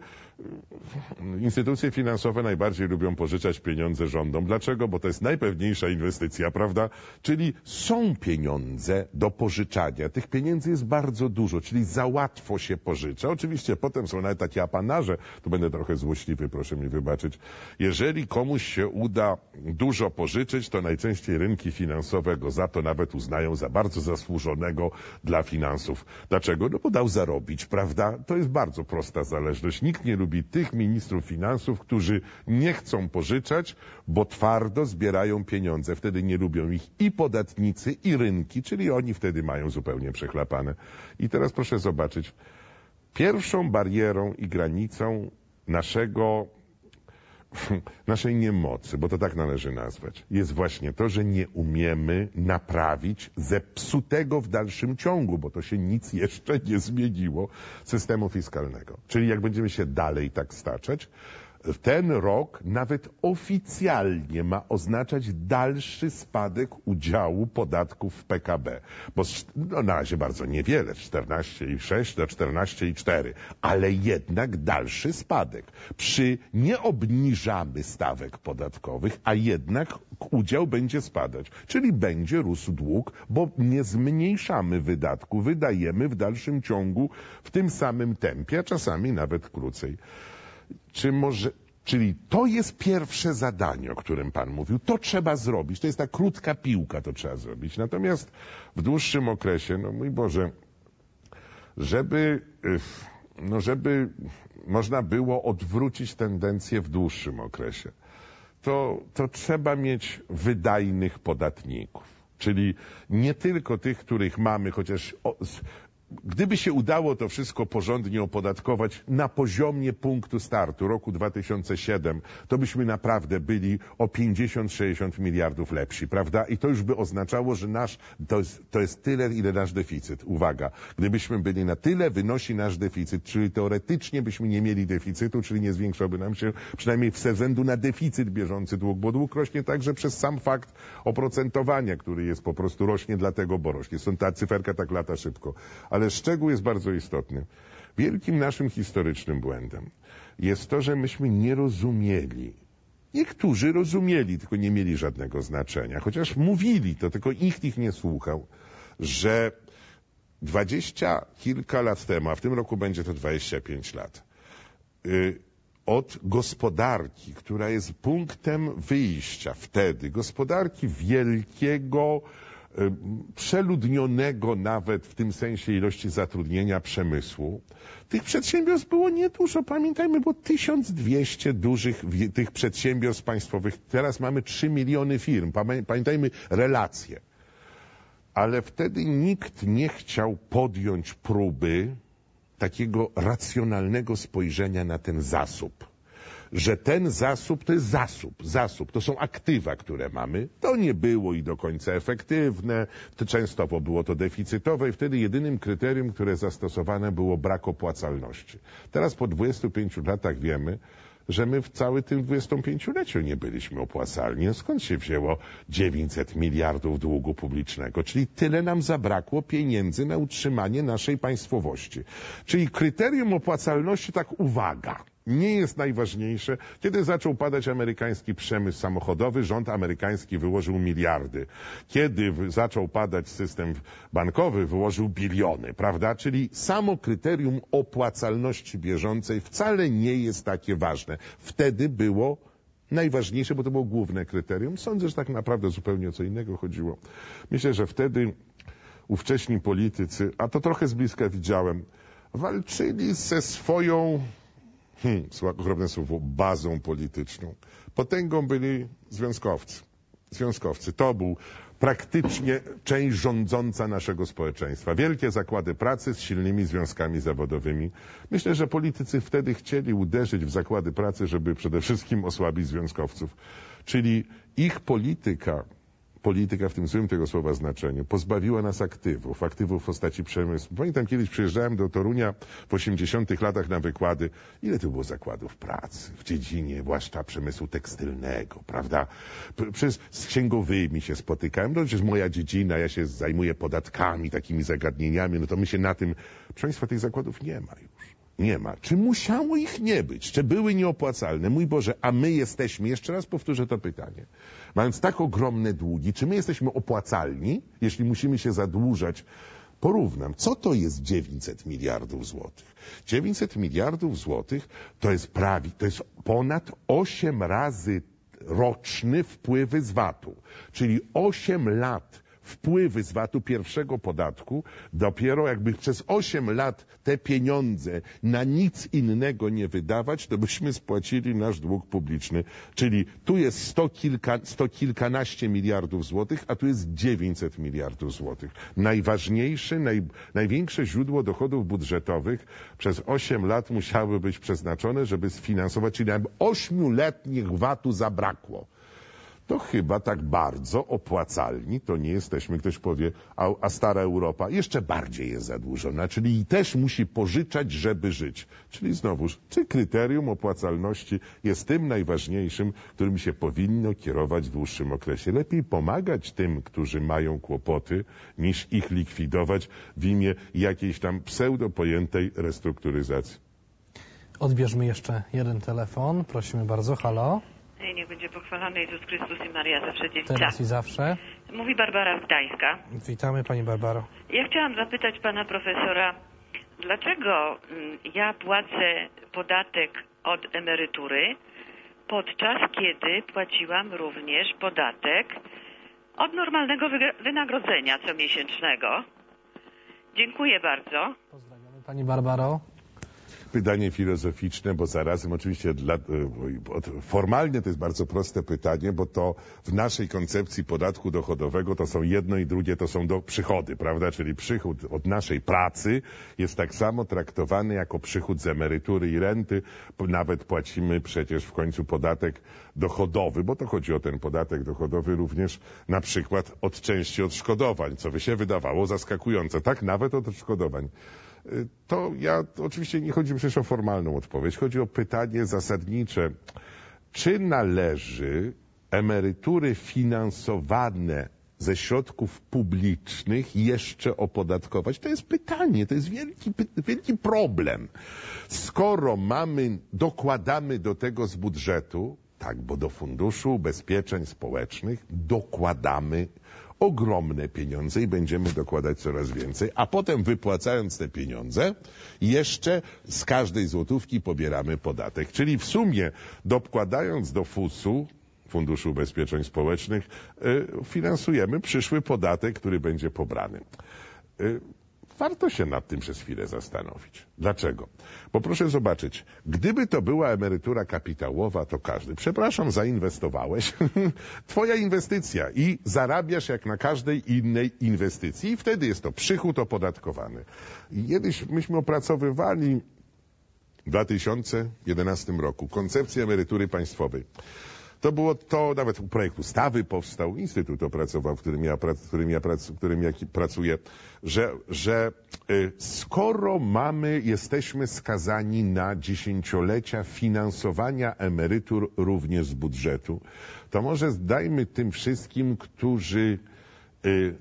instytucje finansowe najbardziej lubią pożyczać pieniądze rządom. Dlaczego? Bo to jest najpewniejsza inwestycja, prawda? Czyli są pieniądze do pożyczania. Tych pieniędzy jest bardzo dużo, czyli za łatwo się pożycza. Oczywiście potem są nawet takie apanarze, tu będę trochę złośliwy, proszę mi wybaczyć. Jeżeli komuś się uda dużo pożyczyć, to najczęściej rynki finansowe go za to nawet uznają za bardzo zasłużonego dla finansów. Dlaczego? No bo dał zarobić, prawda? To jest bardzo prosta zależność. Nikt nie lubi lubi tych ministrów finansów, którzy nie chcą pożyczać, bo twardo zbierają pieniądze. Wtedy nie lubią ich i podatnicy, i rynki, czyli oni wtedy mają zupełnie przechlapane. I teraz proszę zobaczyć, pierwszą barierą i granicą naszego naszej niemocy, bo to tak należy nazwać, jest właśnie to, że nie umiemy naprawić zepsutego w dalszym ciągu, bo to się nic jeszcze nie zmieniło, systemu fiskalnego. Czyli jak będziemy się dalej tak staczać, ten rok nawet oficjalnie ma oznaczać dalszy spadek udziału podatków w P K B. Bo no, na razie bardzo niewiele, czternaście przecinek sześć do czternaście przecinek cztery, ale jednak dalszy spadek. Przy nie obniżamy stawek podatkowych, a jednak udział będzie spadać. Czyli będzie rósł dług, bo nie zmniejszamy wydatku, wydajemy w dalszym ciągu w tym samym tempie, a czasami nawet krócej. Czy może, czyli to jest pierwsze zadanie, o którym Pan mówił. To trzeba zrobić. To jest ta krótka piłka, to trzeba zrobić. Natomiast w dłuższym okresie, no mój Boże, żeby, no żeby można było odwrócić tendencję w dłuższym okresie, to, to trzeba mieć wydajnych podatników. Czyli nie tylko tych, których mamy, chociaż o, gdyby się udało to wszystko porządnie opodatkować na poziomie punktu startu roku dwa tysiące siódmego, to byśmy naprawdę byli o pięćdziesiąt sześćdziesiąt miliardów lepsi, prawda? I to już by oznaczało, że nasz, to jest, to jest tyle, ile nasz deficyt. Uwaga, gdybyśmy byli na tyle, wynosi nasz deficyt, czyli teoretycznie byśmy nie mieli deficytu, czyli nie zwiększałby nam się, przynajmniej ze względu na deficyt bieżący dług, bo dług rośnie także przez sam fakt oprocentowania, który jest po prostu rośnie dlatego, bo rośnie. Stąd ta cyferka tak lata szybko. Ale szczegół jest bardzo istotny. Wielkim naszym historycznym błędem jest to, że myśmy nie rozumieli. Niektórzy rozumieli, tylko nie mieli żadnego znaczenia. Chociaż mówili to, tylko nikt ich nie słuchał, że dwadzieścia kilka lat temu, a w tym roku będzie to dwadzieścia pięć lat, yy, od gospodarki, która jest punktem wyjścia wtedy, gospodarki wielkiego, przeludnionego nawet w tym sensie ilości zatrudnienia przemysłu. Tych przedsiębiorstw było niedużo. Pamiętajmy, było tysiąc dwieście dużych tych przedsiębiorstw państwowych. Teraz mamy trzy miliony firm. Pamiętajmy relacje. Ale wtedy nikt nie chciał podjąć próby takiego racjonalnego spojrzenia na ten zasób. Że ten zasób to jest zasób, zasób, to są aktywa, które mamy. To nie było i do końca efektywne, to często było to deficytowe i wtedy jedynym kryterium, które zastosowane było brak opłacalności. Teraz po dwudziestu pięciu latach wiemy, że my w całym tym dwudziestopięcioleciu nie byliśmy opłacalni. Skąd się wzięło dziewięćset miliardów długu publicznego? Czyli tyle nam zabrakło pieniędzy na utrzymanie naszej państwowości. Czyli kryterium opłacalności, tak uwaga, nie jest najważniejsze. Kiedy zaczął padać amerykański przemysł samochodowy, rząd amerykański wyłożył miliardy. Kiedy zaczął padać system bankowy, wyłożył biliony, prawda? Czyli samo kryterium opłacalności bieżącej wcale nie jest takie ważne. Wtedy było najważniejsze, bo to było główne kryterium. Sądzę, że tak naprawdę zupełnie o co innego chodziło. Myślę, że wtedy ówcześni politycy, a to trochę z bliska widziałem, walczyli ze swoją Hmm, okropne słowo, bazą polityczną. Potęgą byli związkowcy. Związkowcy. To był praktycznie część rządząca naszego społeczeństwa. Wielkie zakłady pracy z silnymi związkami zawodowymi. Myślę, że politycy wtedy chcieli uderzyć w zakłady pracy, żeby przede wszystkim osłabić związkowców. Czyli ich polityka, polityka w tym złym tego słowa znaczeniu, pozbawiła nas aktywów, aktywów w postaci przemysłu. Pamiętam, kiedyś przyjeżdżałem do Torunia w osiemdziesiątych latach na wykłady. Ile to było zakładów pracy w dziedzinie, zwłaszcza przemysłu tekstylnego, prawda? Przez, z księgowymi się spotykałem. No, przecież moja dziedzina, ja się zajmuję podatkami, takimi zagadnieniami, no to my się na tym... Proszę Państwa, tych zakładów nie ma już. Nie ma. Czy musiało ich nie być? Czy były nieopłacalne? Mój Boże, a my jesteśmy, jeszcze raz powtórzę to pytanie, mając tak ogromne długi, czy my jesteśmy opłacalni, jeśli musimy się zadłużać? Porównam, co to jest dziewięćset miliardów złotych? dziewięćset miliardów złotych to jest prawie, to jest ponad osiem razy roczny wpływy z V A T-u, czyli osiem lat wpływy z vatu pierwszego podatku, dopiero jakby przez osiem lat te pieniądze na nic innego nie wydawać, to byśmy spłacili nasz dług publiczny. Czyli tu jest sto, kilka, sto kilkanaście miliardów złotych, a tu jest dziewięćset miliardów złotych. Najważniejsze, naj, największe źródło dochodów budżetowych przez osiem lat musiały być przeznaczone, żeby sfinansować, czyli nam ośmioletnich vatu zabrakło. To chyba tak bardzo opłacalni to nie jesteśmy. Ktoś powie, a, a stara Europa jeszcze bardziej jest zadłużona, czyli też musi pożyczać, żeby żyć. Czyli znowuż, czy kryterium opłacalności jest tym najważniejszym, którym się powinno kierować w dłuższym okresie. Lepiej pomagać tym, którzy mają kłopoty, niż ich likwidować w imię jakiejś tam pseudo pojętej restrukturyzacji. Odbierzmy jeszcze jeden telefon. Prosimy bardzo. Halo. Niech będzie pochwalony Jezus Chrystus i Maria zawsze dziewica. Teraz i zawsze. Mówi Barbara z Gdańska. Witamy Pani Barbaro. Ja chciałam zapytać Pana Profesora, dlaczego ja płacę podatek od emerytury, podczas kiedy płaciłam również podatek od normalnego wynagrodzenia comiesięcznego. Dziękuję bardzo. Pozdrawiamy Pani Barbaro. Pytanie filozoficzne, bo zarazem oczywiście dla, formalnie to jest bardzo proste pytanie, bo to w naszej koncepcji podatku dochodowego to są jedno i drugie to są do przychody, prawda? Czyli przychód od naszej pracy jest tak samo traktowany jako przychód z emerytury i renty. Nawet płacimy przecież w końcu podatek dochodowy, bo to chodzi o ten podatek dochodowy również na przykład od części odszkodowań, co by się wydawało zaskakujące. Tak, nawet od odszkodowań. To ja, to oczywiście nie chodzi przecież o formalną odpowiedź, chodzi o pytanie zasadnicze. Czy należy emerytury finansowane ze środków publicznych jeszcze opodatkować? To jest pytanie, to jest wielki, wielki problem. Skoro mamy, dokładamy do tego z budżetu, tak, bo do Funduszu Ubezpieczeń Społecznych dokładamy ogromne pieniądze i będziemy dokładać coraz więcej, a potem wypłacając te pieniądze, jeszcze z każdej złotówki pobieramy podatek. Czyli w sumie dokładając do fusu, Funduszu Ubezpieczeń Społecznych, y, finansujemy przyszły podatek, który będzie pobrany. Y, Warto się nad tym przez chwilę zastanowić. Dlaczego? Bo proszę zobaczyć, gdyby to była emerytura kapitałowa, to każdy, przepraszam, zainwestowałeś, twoja inwestycja i zarabiasz jak na każdej innej inwestycji i wtedy jest to przychód opodatkowany. I kiedyś myśmy opracowywali w dwa tysiące jedenastym roku koncepcję emerytury państwowej. To było to, nawet projekt ustawy powstał, instytut opracował, w którym ja, w którym ja, w którym ja pracuję, że, że y, skoro mamy, jesteśmy skazani na dziesięciolecia finansowania emerytur również z budżetu, to może dajmy tym wszystkim, którzy y,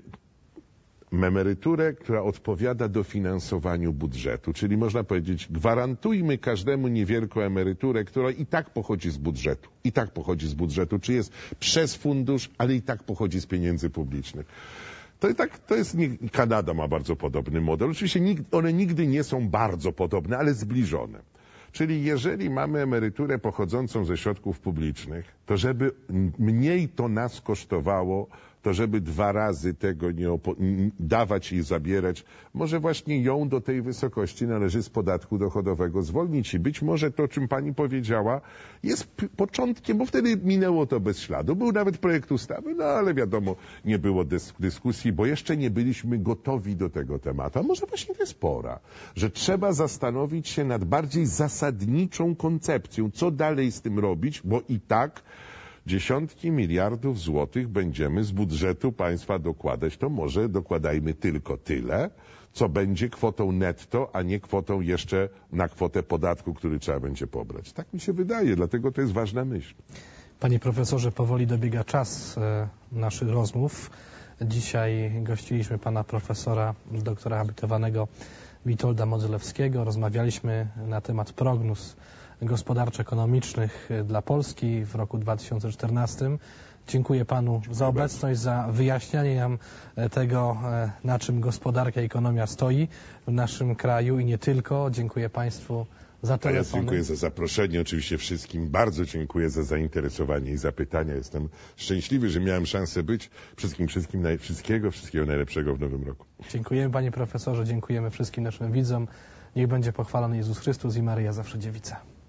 emeryturę, która odpowiada dofinansowaniu budżetu. Czyli można powiedzieć, gwarantujmy każdemu niewielką emeryturę, która i tak pochodzi z budżetu. I tak pochodzi z budżetu. Czy jest przez fundusz, ale i tak pochodzi z pieniędzy publicznych. To, i tak, to jest, Kanada ma bardzo podobny model. Oczywiście one nigdy nie są bardzo podobne, ale zbliżone. Czyli jeżeli mamy emeryturę pochodzącą ze środków publicznych, to żeby mniej to nas kosztowało, to żeby dwa razy tego nie dawać i zabierać, może właśnie ją do tej wysokości należy z podatku dochodowego zwolnić. I być może to, o czym pani powiedziała, jest początkiem, bo wtedy minęło to bez śladu. Był nawet projekt ustawy, no ale wiadomo, nie było dysk dyskusji, bo jeszcze nie byliśmy gotowi do tego tematu. A może właśnie to jest pora, że trzeba zastanowić się nad bardziej zasadniczą koncepcją, co dalej z tym robić, bo i tak dziesiątki miliardów złotych będziemy z budżetu państwa dokładać, to może dokładajmy tylko tyle, co będzie kwotą netto, a nie kwotą jeszcze na kwotę podatku, który trzeba będzie pobrać. Tak mi się wydaje, dlatego to jest ważna myśl. Panie profesorze, powoli dobiega czas e, naszych rozmów. Dzisiaj gościliśmy pana profesora, doktora habilitowanego Witolda Modzelewskiego. Rozmawialiśmy na temat prognoz gospodarczo-ekonomicznych dla Polski w roku dwa tysiące czternastym. Dziękuję panu Dziękuję za obecność, za wyjaśnianie nam tego, na czym gospodarka i ekonomia stoi w naszym kraju i nie tylko. Dziękuję państwu za telefon. Ja dziękuję za zaproszenie, oczywiście wszystkim. Bardzo dziękuję za zainteresowanie i zapytania. Jestem szczęśliwy, że miałem szansę być. Wszystkim, wszystkim naj... wszystkiego, wszystkiego najlepszego w nowym roku. Dziękujemy panie profesorze, dziękujemy wszystkim naszym widzom. Niech będzie pochwalony Jezus Chrystus i Maryja zawsze dziewica.